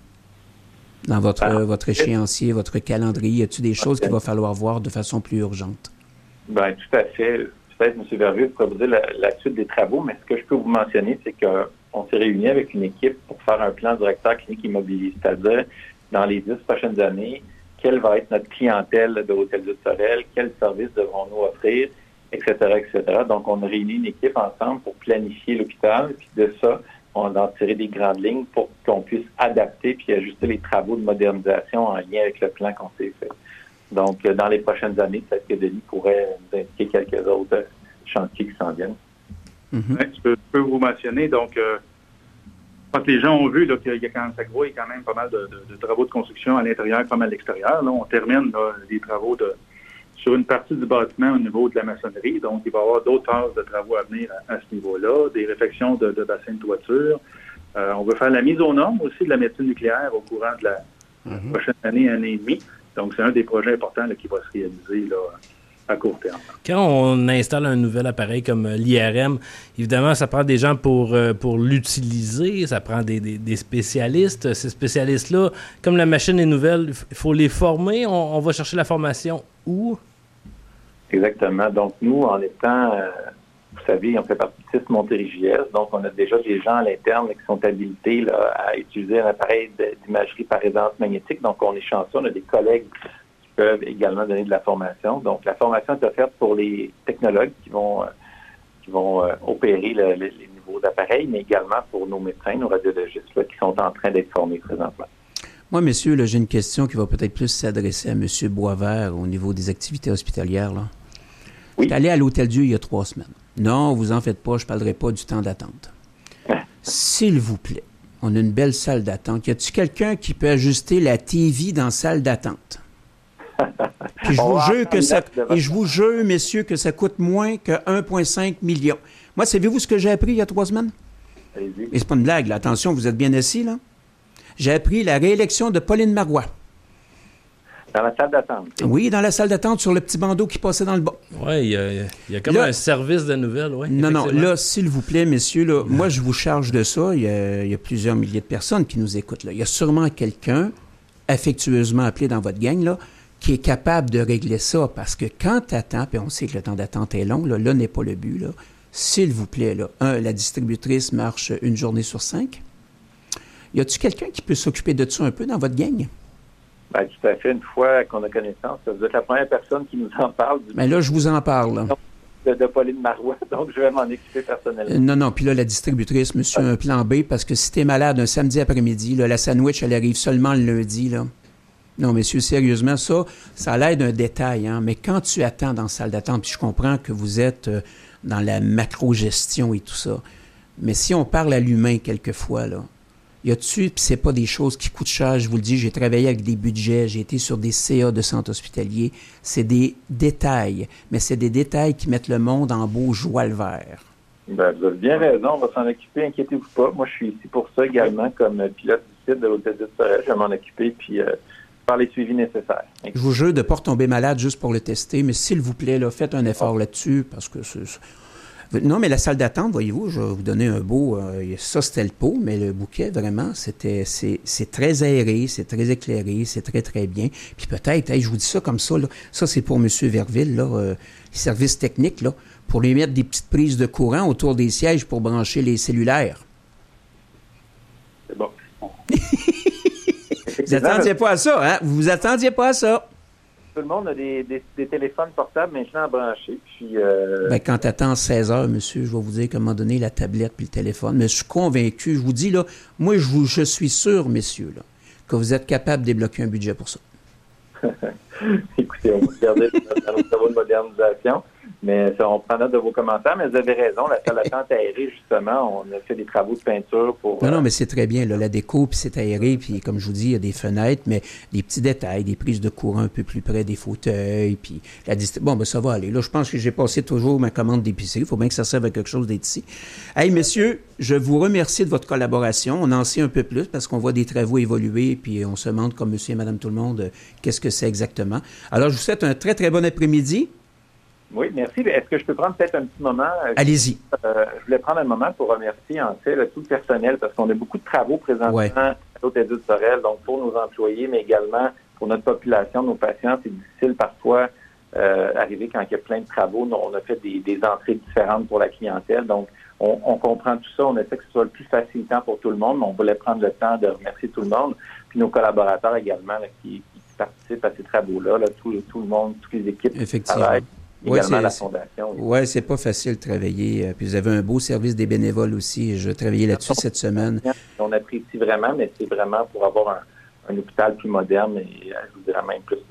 Dans votre échéancier, votre calendrier, y a-t-il des choses qu'il va falloir voir de façon plus urgente? Bien, tout à fait. Peut-être, M. Vervieux, je pourrais vous dire la suite des travaux, mais ce que je peux vous mentionner, c'est qu'on s'est réunis avec une équipe pour faire un plan directeur clinique immobilier, c'est-à-dire, dans les 10 prochaines années, quelle va être notre clientèle de l'Hôtel-Dieu de Sorel, quels services devrons-nous offrir, etc., etc. Donc, on a réuni une équipe ensemble pour planifier l'hôpital, puis de ça, on a tiré des grandes lignes pour qu'on puisse adapter puis ajuster les travaux de modernisation en lien avec le plan qu'on s'est fait. Donc, dans les prochaines années, peut-être que Denis pourrait nous indiquer quelques autres chantiers qui s'en viennent. Mm-hmm. Ouais, je peux vous mentionner. Donc, je pense que les gens ont vu là, qu'il y a quand même pas mal de travaux de construction à l'intérieur comme à l'extérieur. Là, on termine les travaux sur une partie du bâtiment au niveau de la maçonnerie. Donc, il va y avoir d'autres phases de travaux à venir à ce niveau-là, des réfections de bassins de toiture. On va faire la mise aux normes aussi de la médecine nucléaire au courant de la prochaine année et demie. Donc, c'est un des projets importants là, qui va se réaliser là, à court terme. Quand on installe un nouvel appareil comme l'IRM, évidemment, ça prend des gens pour l'utiliser, ça prend des spécialistes. Ces spécialistes-là, comme la machine est nouvelle, il faut les former. On va chercher la formation où? Exactement. Donc, nous, en étant vous savez, on fait partie de 6 Montérégie-Est, donc on a déjà des gens à l'interne qui sont habilités là, à utiliser un appareil d'imagerie par résonance magnétique. Donc, on est chanceux, on a des collègues qui peuvent également donner de la formation. Donc, la formation est offerte pour les technologues qui vont opérer les nouveaux appareils, mais également pour nos médecins, nos radiologistes là, qui sont en train d'être formés présentement. Moi, messieurs, là, j'ai une question qui va peut-être plus s'adresser à M. Boisvert au niveau des activités hospitalières. Là. Oui. Je suis allé à l'Hôtel-Dieu il y a 3 semaines. Non, vous en faites pas, je ne parlerai pas du temps d'attente. S'il vous plaît, on a une belle salle d'attente. Y a-t-il quelqu'un qui peut ajuster la TV dans la salle d'attente? Puis je vous jure, messieurs, que ça coûte moins que 1,5 million. Moi, savez-vous ce que j'ai appris il y a 3 semaines? Allez-y. Et c'est pas une blague, là. Attention, vous êtes bien assis, là. J'ai appris la réélection de Pauline Marois. Dans la salle d'attente? Oui, dans la salle d'attente, sur le petit bandeau qui passait dans le bas. Oui, il y a comme un service de nouvelles, oui. Non, là, s'il vous plaît, messieurs, là, moi, je vous charge de ça. Il y a plusieurs milliers de personnes qui nous écoutent, là. Il y a sûrement quelqu'un, affectueusement appelé dans votre gang, là, qui est capable de régler ça, parce que quand tu attends, puis on sait que le temps d'attente est long, là n'est pas le but, là. S'il vous plaît, là, la distributrice marche 1 journée sur 5. Y a-t-il quelqu'un qui peut s'occuper de ça un peu dans votre gang? Bien, tout à fait. Une fois qu'on a connaissance, vous êtes la première personne qui nous en parle. Mais là, je vous en parle. De Pauline Marois, donc je vais m'en occuper personnellement. Non, puis là, la distributrice, monsieur, un plan B, parce que si t'es malade un samedi après-midi, là, la sandwich, elle arrive seulement le lundi, là. Non, messieurs, sérieusement, ça a l'air d'un détail, hein, mais quand tu attends dans la salle d'attente, puis je comprends que vous êtes dans la macro-gestion et tout ça, mais si on parle à l'humain quelquefois, là, y a-tu, puis c'est pas des choses qui coûtent cher, je vous le dis, j'ai travaillé avec des budgets, j'ai été sur des CA de centres hospitaliers, c'est des détails, mais c'est des détails qui mettent le monde en beau joie le vert. Ben, vous avez bien raison, on va s'en occuper, inquiétez-vous pas. Moi, je suis ici pour ça également, comme pilote du site de l'Hôtel-Dieu de Sorel, je vais m'en occuper, puis faire les suivis nécessaires. Je vous jure de ne pas retomber malade juste pour le tester, mais s'il vous plaît, là, faites un effort là-dessus, parce que non, mais la salle d'attente, voyez-vous, je vais vous donner un beau... ça, c'était le pot, mais le bouquet, vraiment, c'est très aéré, c'est très éclairé, c'est très, très bien. Puis peut-être, je vous dis ça comme ça, là, ça, c'est pour M. Verville, là, les services techniques, là, pour lui mettre des petites prises de courant autour des sièges pour brancher les cellulaires. C'est bon. Vous attendiez pas à ça, hein? Vous vous attendiez pas à ça. Tout le monde a des téléphones portables maintenant branchés. Puis, quand tu attends 16 heures, monsieur, je vais vous dire qu'à un moment donné, la tablette puis le téléphone. Mais je suis convaincu, je vous dis, là, moi, je suis sûr, messieurs, là, que vous êtes capable de débloquer un budget pour ça. Écoutez, on va regarder dans nos travaux de modernisation. Mais on prend note de vos commentaires, mais vous avez raison, la salle d'attente aérée, justement, on a fait des travaux de peinture pour... Non, mais c'est très bien, là, la déco, puis c'est aéré, puis comme je vous dis, il y a des fenêtres, mais des petits détails, des prises de courant un peu plus près des fauteuils, puis ça va aller. Là, je pense que j'ai passé toujours ma commande d'épicerie, il faut bien que ça serve à quelque chose d'être ici. Hey, messieurs, je vous remercie de votre collaboration, on en sait un peu plus, parce qu'on voit des travaux évoluer, puis on se demande, comme monsieur et madame tout le monde, qu'est-ce que c'est exactement. Alors, je vous souhaite un très, très bon après-midi. Oui, merci. Est-ce que je peux prendre peut-être un petit moment? Allez-y. Je voulais prendre un moment pour remercier, en fait, tout le personnel, parce qu'on a beaucoup de travaux présentement à l'Hôtel-Dieu de Sorel, donc pour nos employés, mais également pour notre population, nos patients. C'est difficile parfois arriver quand il y a plein de travaux. On a fait des entrées différentes pour la clientèle, donc on comprend tout ça. On essaie que ce soit le plus facilitant pour tout le monde, mais on voulait prendre le temps de remercier tout le monde, puis nos collaborateurs également là, qui participent à ces travaux-là, tout le monde, toutes les équipes qui travaillent. Également la fondation. Oui, c'est pas facile de travailler. Puis vous avez un beau service des bénévoles aussi. Je travaillais là-dessus cette semaine. On apprécie vraiment, mais c'est vraiment pour avoir un hôpital plus moderne et je vous dirais même plus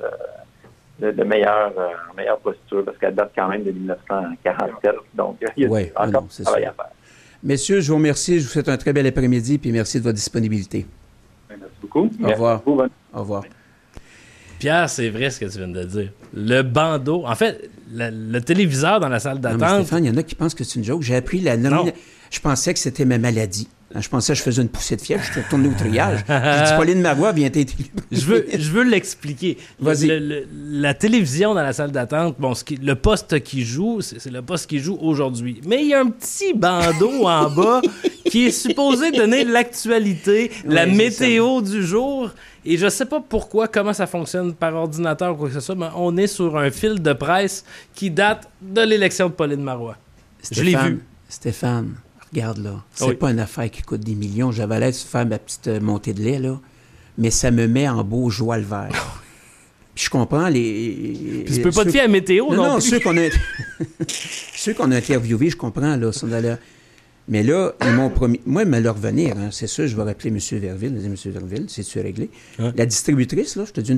de meilleure posture, parce qu'elle date quand même de 1947. Donc, il y a encore du travail à faire. Messieurs, je vous remercie. Je vous souhaite un très bel après-midi puis merci de votre disponibilité. Merci beaucoup. Au revoir. Au revoir. Pierre, c'est vrai ce que tu viens de dire. Le bandeau, en fait, le téléviseur dans la salle d'attente... Non, mais Stéphane, il y en a qui pensent que c'est une joke. J'ai appris la nomination. Je pensais que c'était ma maladie. Je pensais que je faisais une poussée de fièvre. Je suis retourné au triage. J'ai dit, Pauline Marois vient être... Je veux l'expliquer. Vas-y. La télévision dans la salle d'attente, le poste qui joue, c'est le poste qui joue aujourd'hui. Mais il y a un petit bandeau en bas qui est supposé donner l'actualité, la météo du jour... Et je sais pas comment ça fonctionne par ordinateur ou quoi que ce soit, mais on est sur un fil de presse qui date de l'élection de Pauline Marois. Je l'ai vu. Stéphane, regarde là. C'est pas une affaire qui coûte des millions. J'avais l'air de faire ma petite montée de lait, là. Mais ça me met en beau joie le vert. Puis je comprends les... Puis tu peux pas te fier à la météo, non? Non, ceux qu'on a interviewés, je comprends, là. Mais là, ils m'ont promis... Moi, ils me le revenir, hein, c'est sûr, je vais rappeler M. Verville. Je dis, M. Verville, c'est-tu réglé? Ouais. La distributrice, là, je te dis,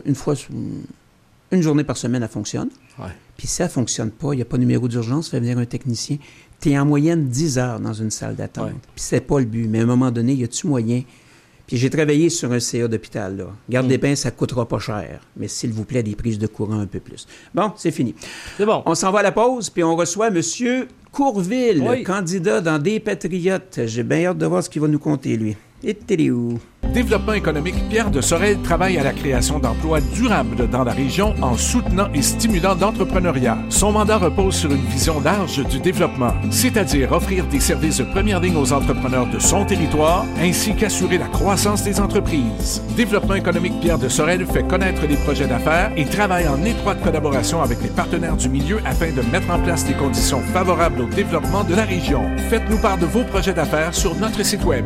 une journée par semaine, elle fonctionne. Ouais. Puis si elle ne fonctionne pas, il n'y a pas de numéro d'urgence, fait venir un technicien. Tu es en moyenne 10 heures dans une salle d'attente. Ouais. Puis c'est pas le but. Mais à un moment donné, y a-tu moyen... Puis j'ai travaillé sur un CA d'hôpital, là. Garde des bains, ça ne coûtera pas cher. Mais s'il vous plaît, des prises de courant un peu plus. Bon, c'est fini. C'est bon. On s'en va à la pause, puis on reçoit M. Courville, candidat dans Des Patriotes. J'ai bien hâte de voir ce qu'il va nous conter, lui. Et t'es où? Développement économique Pierre de Sorel travaille à la création d'emplois durables dans la région en soutenant et stimulant l'entrepreneuriat. Son mandat repose sur une vision large du développement, c'est-à-dire offrir des services de première ligne aux entrepreneurs de son territoire, ainsi qu'assurer la croissance des entreprises. Développement économique Pierre de Sorel fait connaître les projets d'affaires et travaille en étroite collaboration avec les partenaires du milieu afin de mettre en place des conditions favorables au développement de la région. Faites-nous part de vos projets d'affaires sur notre site Web.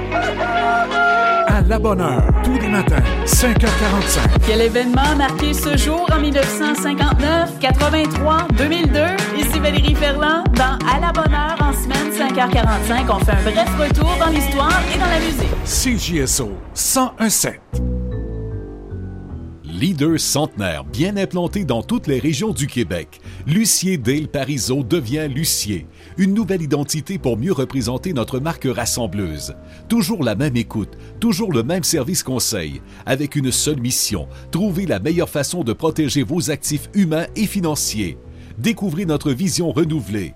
À la bonne heure, tous les matins, 5h45. Quel événement marqué ce jour en 1959, 83, 2002? Ici Valérie Ferland. Dans À la bonne heure, en semaine, 5h45, on fait un bref retour dans l'histoire et dans la musique. CJSO 101.7. Leader centenaire bien implanté dans toutes les régions du Québec, Lucier Dale Parizeau devient Lucier. Une nouvelle identité pour mieux représenter notre marque rassembleuse. Toujours la même écoute, toujours le même service conseil, avec une seule mission, trouver la meilleure façon de protéger vos actifs humains et financiers. Découvrez notre vision renouvelée.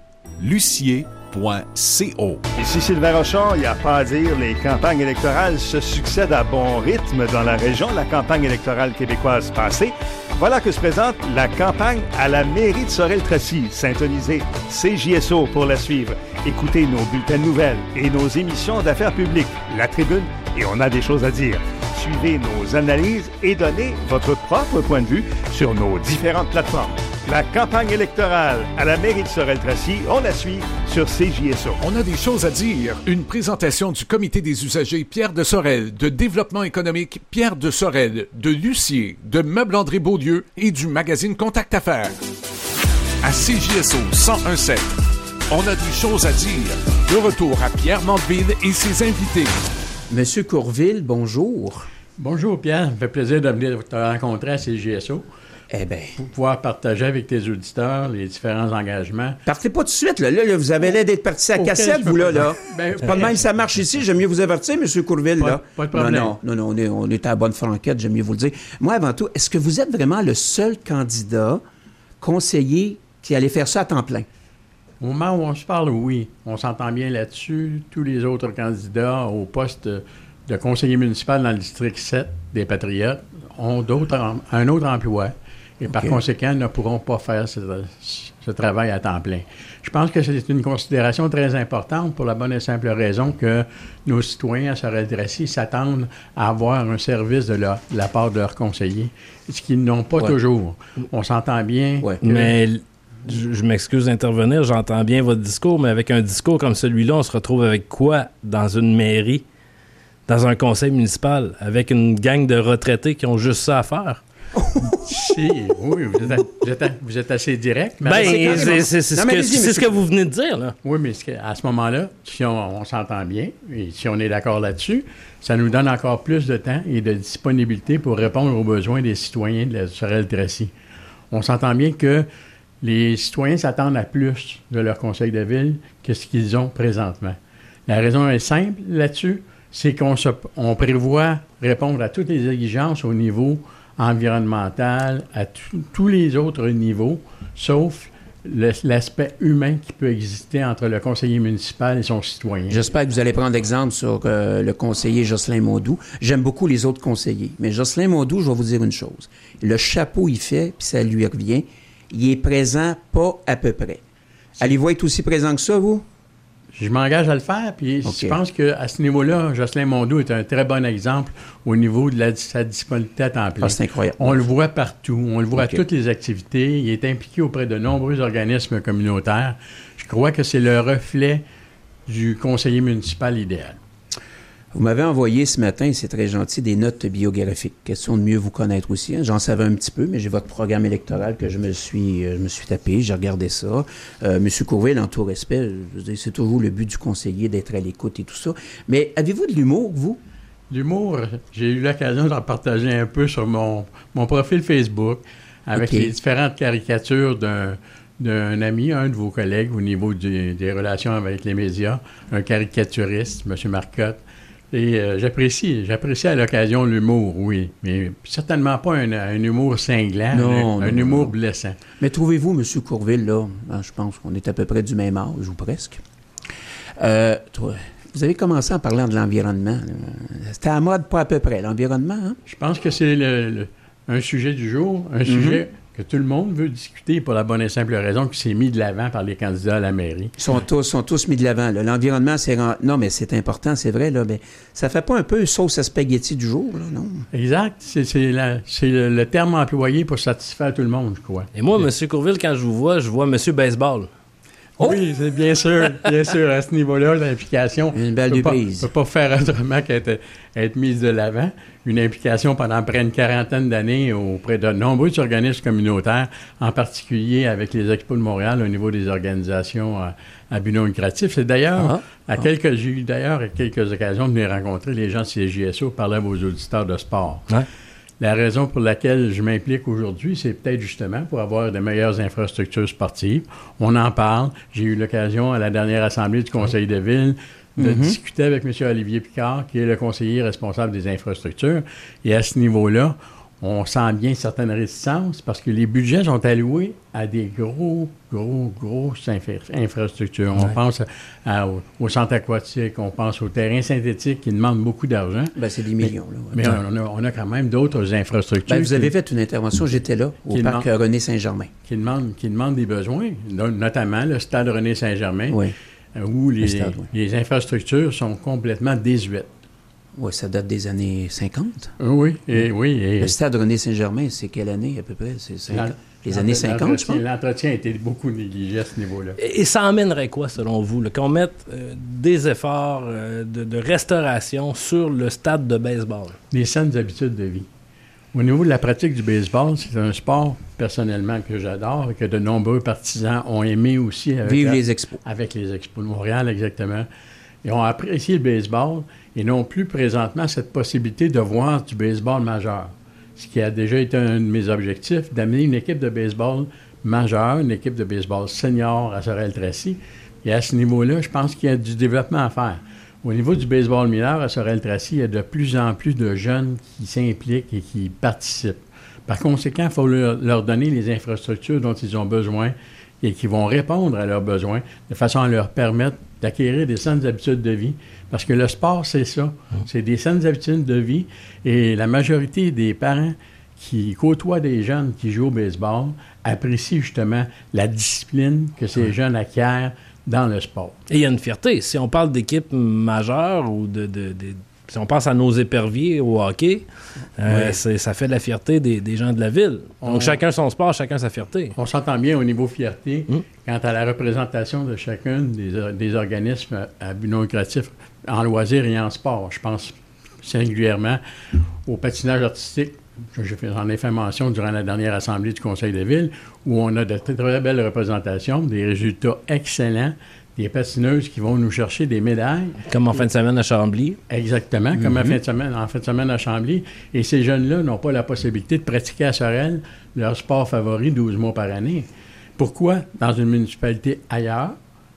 Lucier.co. Ici Sylvain Rochon, il n'y a pas à dire, les campagnes électorales se succèdent à bon rythme dans la région. La campagne électorale québécoise passée, voilà que se présente la campagne à la mairie de Sorel-Tracy. Syntonisez CJSO pour la suivre. Écoutez nos bulletins de nouvelles et nos émissions d'affaires publiques, La Tribune et On a des choses à dire. Suivez nos analyses et donnez votre propre point de vue sur nos différentes plateformes. La campagne électorale à la mairie de Sorel-Tracy, on la suit sur CJSO. On a des choses à dire. Une présentation du Comité des usagers Pierre de Sorel, de Développement économique Pierre de Sorel, de Lucier, de Meubles André Beaulieu et du magazine Contact Affaires. À CJSO 101.7, on a des choses à dire. De retour à Pierre Mandeville et ses invités. Monsieur Courville, bonjour. Bonjour Pierre, ça me fait plaisir de venir te rencontrer à CJSO. Eh bien. Pour pouvoir partager avec tes auditeurs les différents engagements. Partez pas tout de suite, là. Là vous avez l'air d'être parti à cassette, vous, là. Ben, c'est pas de même ça marche ici. J'aime mieux vous avertir, M. Courville, là. Pas de problème. Non, on est à la bonne franquette, j'aime mieux vous le dire. Moi, avant tout, est-ce que vous êtes vraiment le seul candidat conseiller qui allait faire ça à temps plein? Au moment où on se parle, oui. On s'entend bien là-dessus. Tous les autres candidats au poste de conseiller municipal dans le district 7 des Patriotes ont un autre emploi. Et par conséquent, ne pourront pas faire ce travail à temps plein. Je pense que c'est une considération très importante pour la bonne et simple raison que nos citoyens à Sorel-Tracy s'attendent à avoir un service de la part de leurs conseillers, ce qu'ils n'ont pas toujours. On s'entend bien. Mais je m'excuse d'intervenir, j'entends bien votre discours, mais avec un discours comme celui-là, on se retrouve avec quoi dans une mairie, dans un conseil municipal, avec une gang de retraités qui ont juste ça à faire? Oui, vous êtes assez direct. C'est ce que vous venez de dire, là. Oui, mais à ce moment-là, si on s'entend bien, et si on est d'accord là-dessus, ça nous donne encore plus de temps et de disponibilité pour répondre aux besoins des citoyens de la Sorel-Tracy. On s'entend bien que les citoyens s'attendent à plus de leur conseil de ville que ce qu'ils ont présentement. La raison est simple là-dessus, c'est qu'on prévoit répondre à toutes les exigences au niveau environnemental, à tous les autres niveaux, sauf l'aspect humain qui peut exister entre le conseiller municipal et son citoyen. J'espère que vous allez prendre exemple sur le conseiller Jocelyn Mondou. J'aime beaucoup les autres conseillers, mais Jocelyn Mondou, je vais vous dire une chose. Le chapeau, il fait, puis ça lui revient, il est présent pas à peu près. Allez-vous être aussi présent que ça, vous? Je m'engage à le faire, puis je pense qu'à ce niveau-là, Jocelyn Mondou est un très bon exemple au niveau de sa disponibilité à temps plein. C'est incroyable. On le voit partout, on le voit à toutes les activités. Il est impliqué auprès de nombreux organismes communautaires. crois que c'est le reflet du conseiller municipal idéal. Vous m'avez envoyé ce matin, c'est très gentil, des notes biographiques. Question de mieux vous connaître aussi. Hein. J'en savais un petit peu, mais j'ai votre programme électoral que je me suis tapé, j'ai regardé ça. Monsieur Courville, en tout respect, je veux dire, c'est toujours le but du conseiller d'être à l'écoute et tout ça. Mais avez-vous de l'humour, vous? L'humour, j'ai eu l'occasion d'en partager un peu sur mon profil Facebook avec les différentes caricatures d'un ami, un de vos collègues au niveau des relations avec les médias, un caricaturiste, M. Marcotte. Et j'apprécie à l'occasion l'humour, oui, mais certainement pas un humour cinglant, un humour blessant. Mais trouvez-vous, M. Courville, là, je pense qu'on est à peu près du même âge, ou presque. Vous avez commencé en parlant de l'environnement. C'était à la mode, pas à peu près, l'environnement. Hein? Je pense que c'est un sujet du jour, un sujet que tout le monde veut discuter pour la bonne et simple raison que c'est mis de l'avant par les candidats à la mairie. Ils sont tous mis de l'avant. Là. L'environnement, c'est... Non, mais c'est important, c'est vrai. Là, mais ça fait pas un peu sauce à spaghetti du jour, là, non? Exact. C'est le terme employé pour satisfaire tout le monde, je crois. Et moi, M. Courville, quand je vois M. Baseball. Oh! Oui, c'est bien sûr, à ce niveau-là, l'implication une belle ne peut pas faire autrement qu'être mise de l'avant. Une implication pendant près d'une quarantaine d'années auprès de nombreux organismes communautaires, en particulier avec les Expos de Montréal au niveau des organisations à but non lucratif. C'est d'ailleurs, j'ai eu d'ailleurs à quelques occasions de venir rencontrer les gens de CJSO, parler à vos auditeurs de sport. Ouais. La raison pour laquelle je m'implique aujourd'hui, c'est peut-être justement pour avoir de meilleures infrastructures sportives. On en parle. J'ai eu l'occasion à la dernière assemblée du Conseil de ville de discuter avec M. Olivier Picard, qui est le conseiller responsable des infrastructures. Et à ce niveau-là, on sent bien certaines réticences parce que les budgets sont alloués à des grosses infrastructures. Ouais. On pense au centre aquatique, on pense au terrain synthétique qui demande beaucoup d'argent. Bien, c'est des millions. Mais on a quand même d'autres infrastructures. Bien, vous avez fait une intervention, j'étais là, au parc René Saint-Germain. Qui demande des besoins, notamment le stade René Saint-Germain, où les infrastructures sont complètement désuètes. Oui, ça date des années 50. Oui. Le stade René Saint-Germain, c'est quelle année à peu près? C'est les années 50, je pense. L'entretien a été beaucoup négligé à ce niveau-là. Et ça emmènerait quoi, selon vous, qu'on mette des efforts de restauration sur le stade de baseball? Des saines habitudes de vie. Au niveau de la pratique du baseball, c'est un sport, personnellement, que j'adore et que de nombreux partisans ont aimé aussi. Vive les expos. Avec les Expos de Montréal, exactement. Ils ont apprécié le baseball et non plus présentement cette possibilité de voir du baseball majeur. Ce qui a déjà été un de mes objectifs, d'amener une équipe de baseball majeure, une équipe de baseball senior à Sorel-Tracy. Et à ce niveau-là, je pense qu'il y a du développement à faire. Au niveau du baseball mineur à Sorel-Tracy, il y a de plus en plus de jeunes qui s'impliquent et qui participent. Par conséquent, il faut leur donner les infrastructures dont ils ont besoin et qui vont répondre à leurs besoins de façon à leur permettre d'acquérir des saines habitudes de vie. Parce que le sport, c'est ça. C'est des saines habitudes de vie. Et la majorité des parents qui côtoient des jeunes qui jouent au baseball apprécient justement la discipline que ces jeunes acquièrent dans le sport. Et il y a une fierté. Si on parle d'équipe majeure ou si on pense à nos éperviers au hockey, ça fait la fierté des gens de la ville. Donc, chacun son sport, chacun sa fierté. On s'entend bien au niveau fierté quant à la représentation de chacun des organismes à but non lucratif en loisirs et en sport. Je pense singulièrement au patinage artistique. J'en ai fait mention durant la dernière assemblée du Conseil de ville, où on a de très, très belles représentations, des résultats excellents, des patineuses qui vont nous chercher des médailles. Comme en fin de semaine à Chambly. Exactement, comme en fin de semaine à Chambly. Et ces jeunes-là n'ont pas la possibilité de pratiquer à Sorel leur sport favori 12 mois par année. Pourquoi, dans une municipalité ailleurs,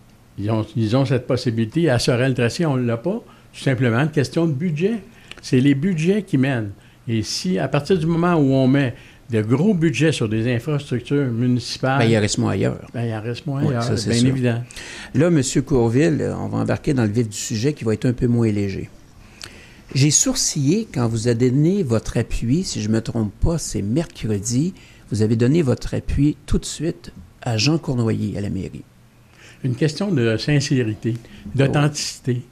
ils ont cette possibilité? À Sorel-Tracy, on ne l'a pas. Tout simplement une question de budget. C'est les budgets qui mènent. Et si, à partir du moment où on met de gros budgets sur des infrastructures municipales... Bien, il en reste moins ailleurs. Bien, il en reste moins ailleurs, c'est bien évident. Là, M. Courville, on va embarquer dans le vif du sujet qui va être un peu moins léger. J'ai sourcillé quand vous avez donné votre appui, si je ne me trompe pas, c'est mercredi, vous avez donné votre appui tout de suite à Jean Cournoyer, à la mairie. Une question de sincérité, d'authenticité,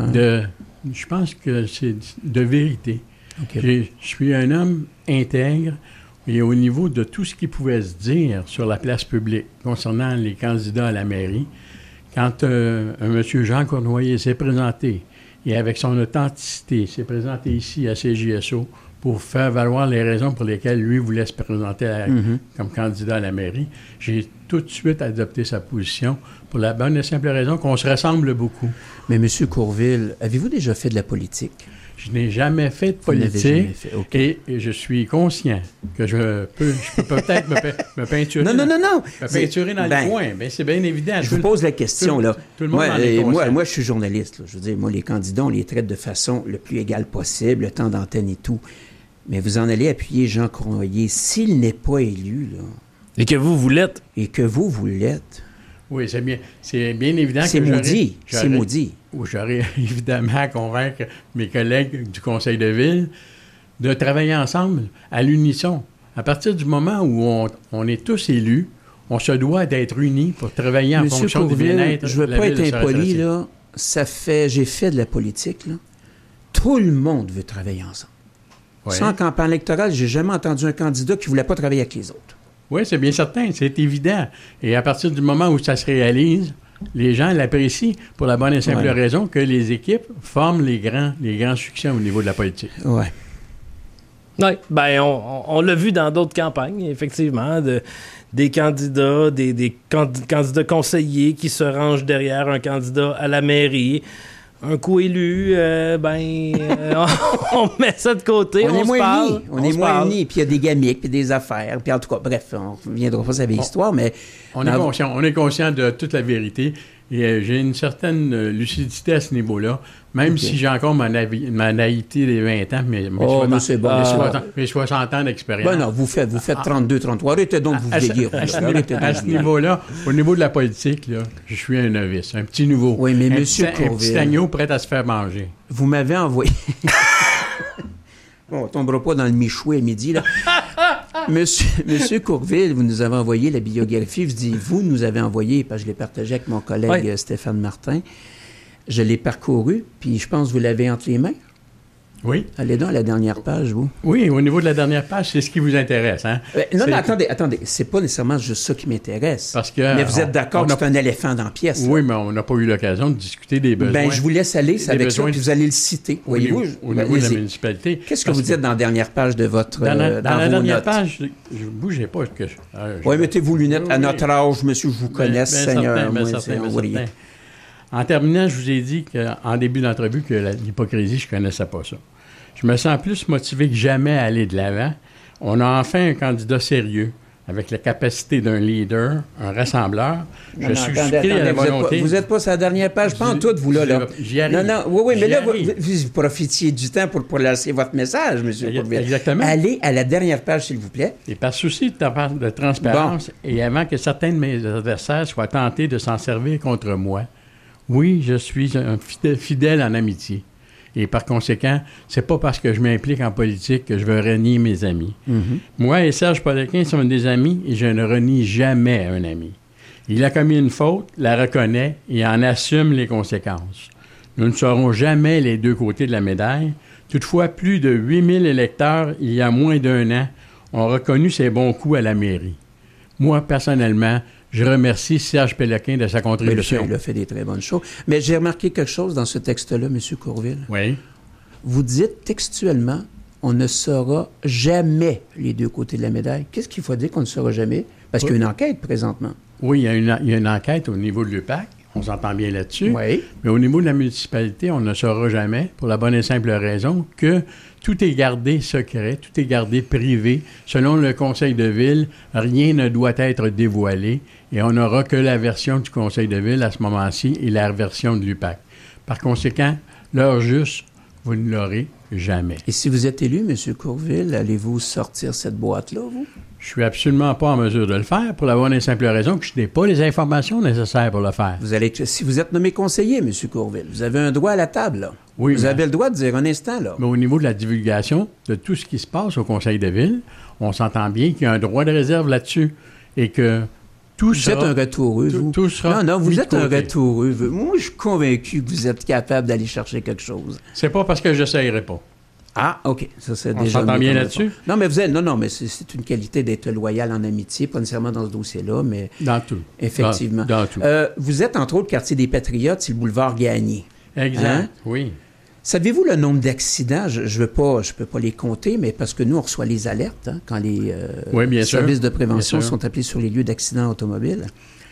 je pense que c'est de vérité. Okay. Je suis un homme intègre et au niveau de tout ce qui pouvait se dire sur la place publique concernant les candidats à la mairie, Quand un monsieur Jean Cournoyer s'est présenté, et avec son authenticité, s'est présenté ici à CJSO pour faire valoir les raisons pour lesquelles lui voulait se présenter comme candidat à la mairie, j'ai tout de suite adopté sa position pour la bonne et simple raison qu'on se ressemble beaucoup. Mais M. Courville, avez-vous déjà fait de la politique? Je n'ai jamais fait de politique et je suis conscient que je peux peut-être me peinturer. Non. Me peinturer dans le coin. Bien, c'est bien évident. Je vous pose la question, là. Tout le monde en est conscient. Moi, je suis journaliste. Là. Je veux dire, moi, les candidats, on les traite de façon le plus égale possible, le temps d'antenne et tout. Mais vous en allez appuyer Jean Cournoyer s'il n'est pas élu, là. Et que vous l'êtes. Et que vous l'êtes. Oui, c'est bien évident c'est que maudit. C'est maudit. J'aurais évidemment à convaincre mes collègues du conseil de ville de travailler ensemble à l'unisson. À partir du moment où on est tous élus, on se doit d'être unis pour travailler en fonction du bien-être. Je ne veux pas être impoli, là. J'ai fait de la politique, là. Tout le monde veut travailler ensemble. Oui. Sans campagne électorale, j'ai jamais entendu un candidat qui ne voulait pas travailler avec les autres. Oui, c'est bien certain, c'est évident. Et à partir du moment où ça se réalise, les gens l'apprécient pour la bonne et simple raison que les équipes forment les grands succès au niveau de la politique. Oui. Oui, bien, on l'a vu dans d'autres campagnes, effectivement, des candidats, des candidats conseillers qui se rangent derrière un candidat à la mairie. Un coup élu, on met ça de côté, on se parle. On est moins unis, puis il y a des gamiques, puis des affaires, puis en tout cas, bref, on ne reviendra pas sur la histoire, mais... On est conscient de toute la vérité, et j'ai une certaine lucidité à ce niveau-là, même si j'ai encore ma naïveté des 20 ans, mes 60 ans d'expérience. Ben non, vous faites 32, 33, arrêtez donc de vous vieillir. À ce niveau-là, au niveau de la politique, là, je suis un novice, un petit nouveau. Oui, mais monsieur Courville... Un petit agneau prêt à se faire manger. Vous m'avez envoyé... Bon, on ne tombera pas dans le michoué à midi, là. Monsieur Courville, vous nous avez envoyé la biographie. Vous nous avez envoyé, parce que je l'ai partagé avec mon collègue Stéphane Martin. Je l'ai parcouru, puis je pense que vous l'avez entre les mains. Oui. Allez donc à la dernière page, vous. Oui, au niveau de la dernière page, c'est ce qui vous intéresse, hein? Non, attendez. C'est pas nécessairement juste ça qui m'intéresse. Parce que... Mais vous êtes d'accord que c'est un éléphant dans la pièce. Oui, mais on n'a pas eu l'occasion de discuter des besoins. Ben, je vous laisse aller avec ça, puis vous allez le citer. Voyez-vous? Au niveau de la municipalité. Qu'est-ce que vous dites dans la dernière page de votre... Dans la dernière page, je ne bougez pas. Oui, mettez vos lunettes. À notre âge, monsieur, je vous connais, Seigneur. Certain. En terminant, je vous ai dit en début d'entrevue que l'hypocrisie, je ne connaissais pas ça. Je me sens plus motivé que jamais à aller de l'avant. On a enfin un candidat sérieux, avec la capacité d'un leader, un rassembleur. Je suis souscrit à la volonté... Vous n'êtes pas sur la dernière page, pas en tout, vous, là. J'y arrive. Non, oui, mais là, vous profitiez du temps pour lancer votre message, M. Courville. Exactement. Allez à la dernière page, s'il vous plaît. Et par souci de transparence, et avant que certains de mes adversaires soient tentés de s'en servir contre moi, oui, je suis un fidèle en amitié. Et par conséquent, c'est pas parce que je m'implique en politique que je veux renier mes amis. Moi et Serge Poliquin sommes des amis et je ne renie jamais un ami. Il a commis une faute, la reconnaît et en assume les conséquences. Nous ne serons jamais les deux côtés de la médaille. Toutefois, plus de 8000 électeurs, il y a moins d'un an, ont reconnu ses bons coups à la mairie. Moi, personnellement, je remercie Serge Péloquin de sa contribution. Il a fait des très bonnes choses. Mais j'ai remarqué quelque chose dans ce texte-là, M. Courville. Oui. Vous dites textuellement, on ne saura jamais les deux côtés de la médaille. Qu'est-ce qu'il faut dire qu'on ne saura jamais? Parce qu'il y a une enquête présentement. Oui, il y a une enquête au niveau de l'UPAC. On s'entend bien là-dessus. Oui. Mais au niveau de la municipalité, on ne saura jamais, pour la bonne et simple raison que tout est gardé secret, tout est gardé privé. Selon le conseil de ville, rien ne doit être dévoilé et on n'aura que la version du conseil de ville à ce moment-ci et la version de l'UPAC. Par conséquent, l'heure juste, vous ne l'aurez jamais. Et si vous êtes élu, M. Courville, allez-vous sortir cette boîte-là, vous? Je suis absolument pas en mesure de le faire pour la bonne et simple raison que je n'ai pas les informations nécessaires pour le faire. Si vous êtes nommé conseiller, M. Courville, vous avez un droit à la table, là. Oui, vous avez le droit de dire un instant, là. Mais au niveau de la divulgation de tout ce qui se passe au conseil de ville, on s'entend bien qu'il y a un droit de réserve là-dessus et que tout sera... Vous êtes un retoureux, vous. Tout sera non, vous êtes un retoureux. Moi, je suis convaincu que vous êtes capable d'aller chercher quelque chose. C'est pas parce que je n'essayerai pas. Ah, OK. Ça, c'est On déjà s'entend mieux bien comme là-dessus? réponse. Non, mais vous êtes... Non, mais c'est une qualité d'être loyal en amitié, pas nécessairement dans ce dossier-là, mais... Dans tout. Effectivement. Dans tout. Vous êtes, entre autres, quartier des Patriotes, c'est le boulevard Gagné. Exact, Hein? oui. Savez-vous le nombre d'accidents? Je peux pas les compter, mais parce que nous, on reçoit les alertes quand les Oui, bien services sûr. de prévention Bien sûr. sont appelés sur les lieux d'accidents automobiles.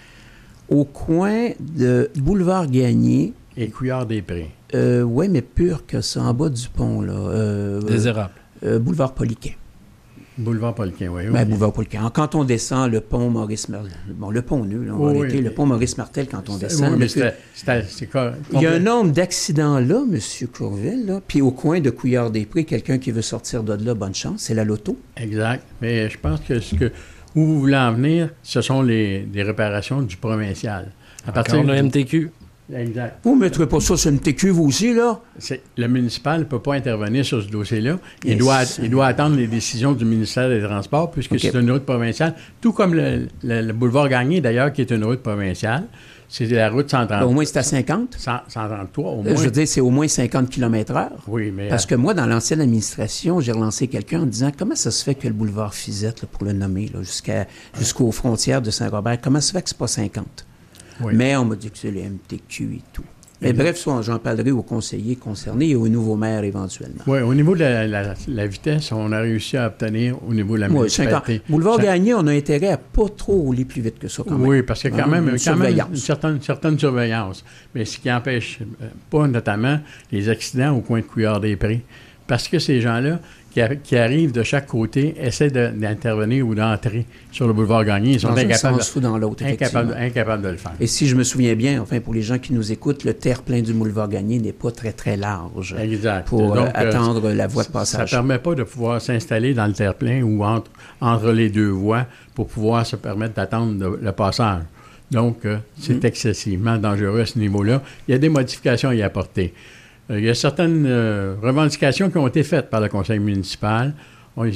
Au coin de boulevard Gagné... Et Couillard-des-Prés. Oui, mais pur que ça, en bas du pont, là. Désérable. Boulevard Poliquin. Boulevard Poliquin, oui. Ben, boulevard Poliquin. Quand on descend le pont Maurice-Martel, bon, le pont nul, on va arrêter, le pont Maurice-Martel, quand on descend. Oui, mais il y a un nombre d'accidents là, M. Courville, là, puis au coin de Couillard-des-Prés, quelqu'un qui veut sortir de là, bonne chance, c'est la loto. Exact. Mais je pense que où vous voulez en venir, ce sont les réparations du provincial. À Encore le MTQ. Exact. Vous ne mettrez pas ça sur une TQ, vous aussi, là? Le municipal ne peut pas intervenir sur ce dossier-là. Il Yes. doit attendre les décisions du ministère des Transports, puisque c'est une route provinciale. Tout comme le boulevard Gagné, d'ailleurs, qui est une route provinciale. C'est la route 130. Au moins, c'est à 50? 133, au moins. Je veux dire, c'est au moins 50 km/h. Oui, mais... Parce que moi, dans l'ancienne administration, j'ai relancé quelqu'un en disant comment ça se fait que le boulevard Fizette, là, pour le nommer, là, jusqu'aux frontières de Saint-Robert, comment ça se fait que c'est pas 50? Oui. Mais on m'a dit que c'est le MTQ et tout. Mais bref, j'en parlerai aux conseillers concernés et aux nouveaux maires éventuellement. Oui, au niveau de la vitesse, on a réussi à obtenir au niveau de la municipalité. Boulevard Gagné, on a intérêt à pas trop aller plus vite que ça quand même. Oui, parce qu'il y a quand même une certaine surveillance. Mais ce qui n'empêche pas notamment les accidents au coin de Couillard-des-Prés. Parce que ces gens-là qui arrivent de chaque côté essaient d'intervenir ou d'entrer sur le boulevard Gagné. Ils sont incapables de le faire. Et si je me souviens bien, enfin, pour les gens qui nous écoutent, le terre-plein du boulevard Gagné n'est pas très, très large. Exact. Pour Donc, attendre la voie de passage. Ça ne permet pas de pouvoir s'installer dans le terre-plein ou entre les deux voies pour pouvoir se permettre d'attendre le passage. Donc, c'est excessivement dangereux à ce niveau-là. Il y a des modifications à y apporter. Il y a certaines revendications qui ont été faites par le conseil municipal. Ils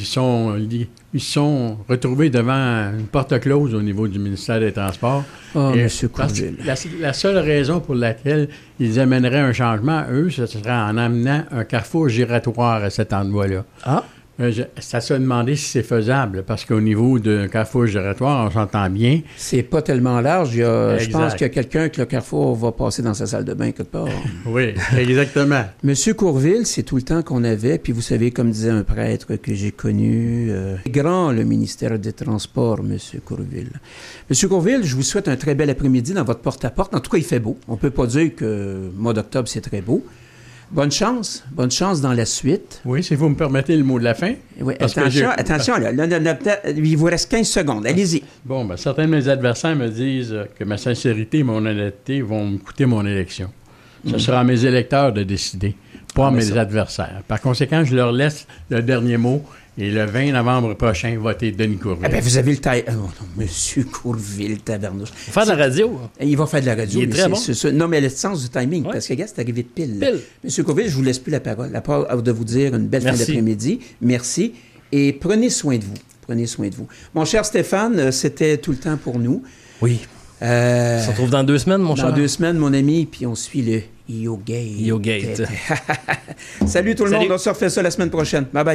se sont retrouvés devant une porte close au niveau du ministère des Transports. Oh, M. Courville. La seule raison pour laquelle ils amèneraient un changement, eux, ce serait en amenant un carrefour giratoire à cet endroit-là. Ah! Ça se demandait si c'est faisable, parce qu'au niveau d'un carrefour giratoire, on s'entend bien. C'est pas tellement large. Je pense qu'il y a quelqu'un que le carrefour va passer dans sa salle de bain quelque part. Oui, exactement. Monsieur Courville, c'est tout le temps qu'on avait. Puis vous savez, comme disait un prêtre que j'ai connu, grand le ministère des Transports, Monsieur Courville. Monsieur Courville, je vous souhaite un très bel après-midi dans votre porte-à-porte. En tout cas, il fait beau. On peut pas dire que le mois d'octobre, c'est très beau. Bonne chance dans la suite. Oui, si vous me permettez le mot de la fin. Oui, attention, là, il vous reste 15 secondes, allez-y. Bon, certains de mes adversaires me disent que ma sincérité et mon honnêteté vont me coûter mon élection. Ce sera à mes électeurs de décider, pas à mes adversaires. Par conséquent, je leur laisse le dernier mot. Et le 20 novembre prochain, votez Denis Courville. Vous avez le taille. Oh, non, Monsieur Courville, tabarnouche. Il va faire de la radio. Il va faire de la radio. Il est très bon. Non, mais le sens du timing, parce que, gars, c'est arrivé de pile. Monsieur Courville, je vous laisse plus la parole. La parole de vous dire une belle fin d'après-midi. Merci. Et prenez soin de vous. Prenez soin de vous. Mon cher Stéphane, c'était tout le temps pour nous. Oui. On se retrouve dans 2 semaines, mon cher. Dans 2 semaines, mon ami, puis on suit le Yo Gate. Yo Gate. Salut tout le monde, on se refait ça la semaine prochaine. Bye bye.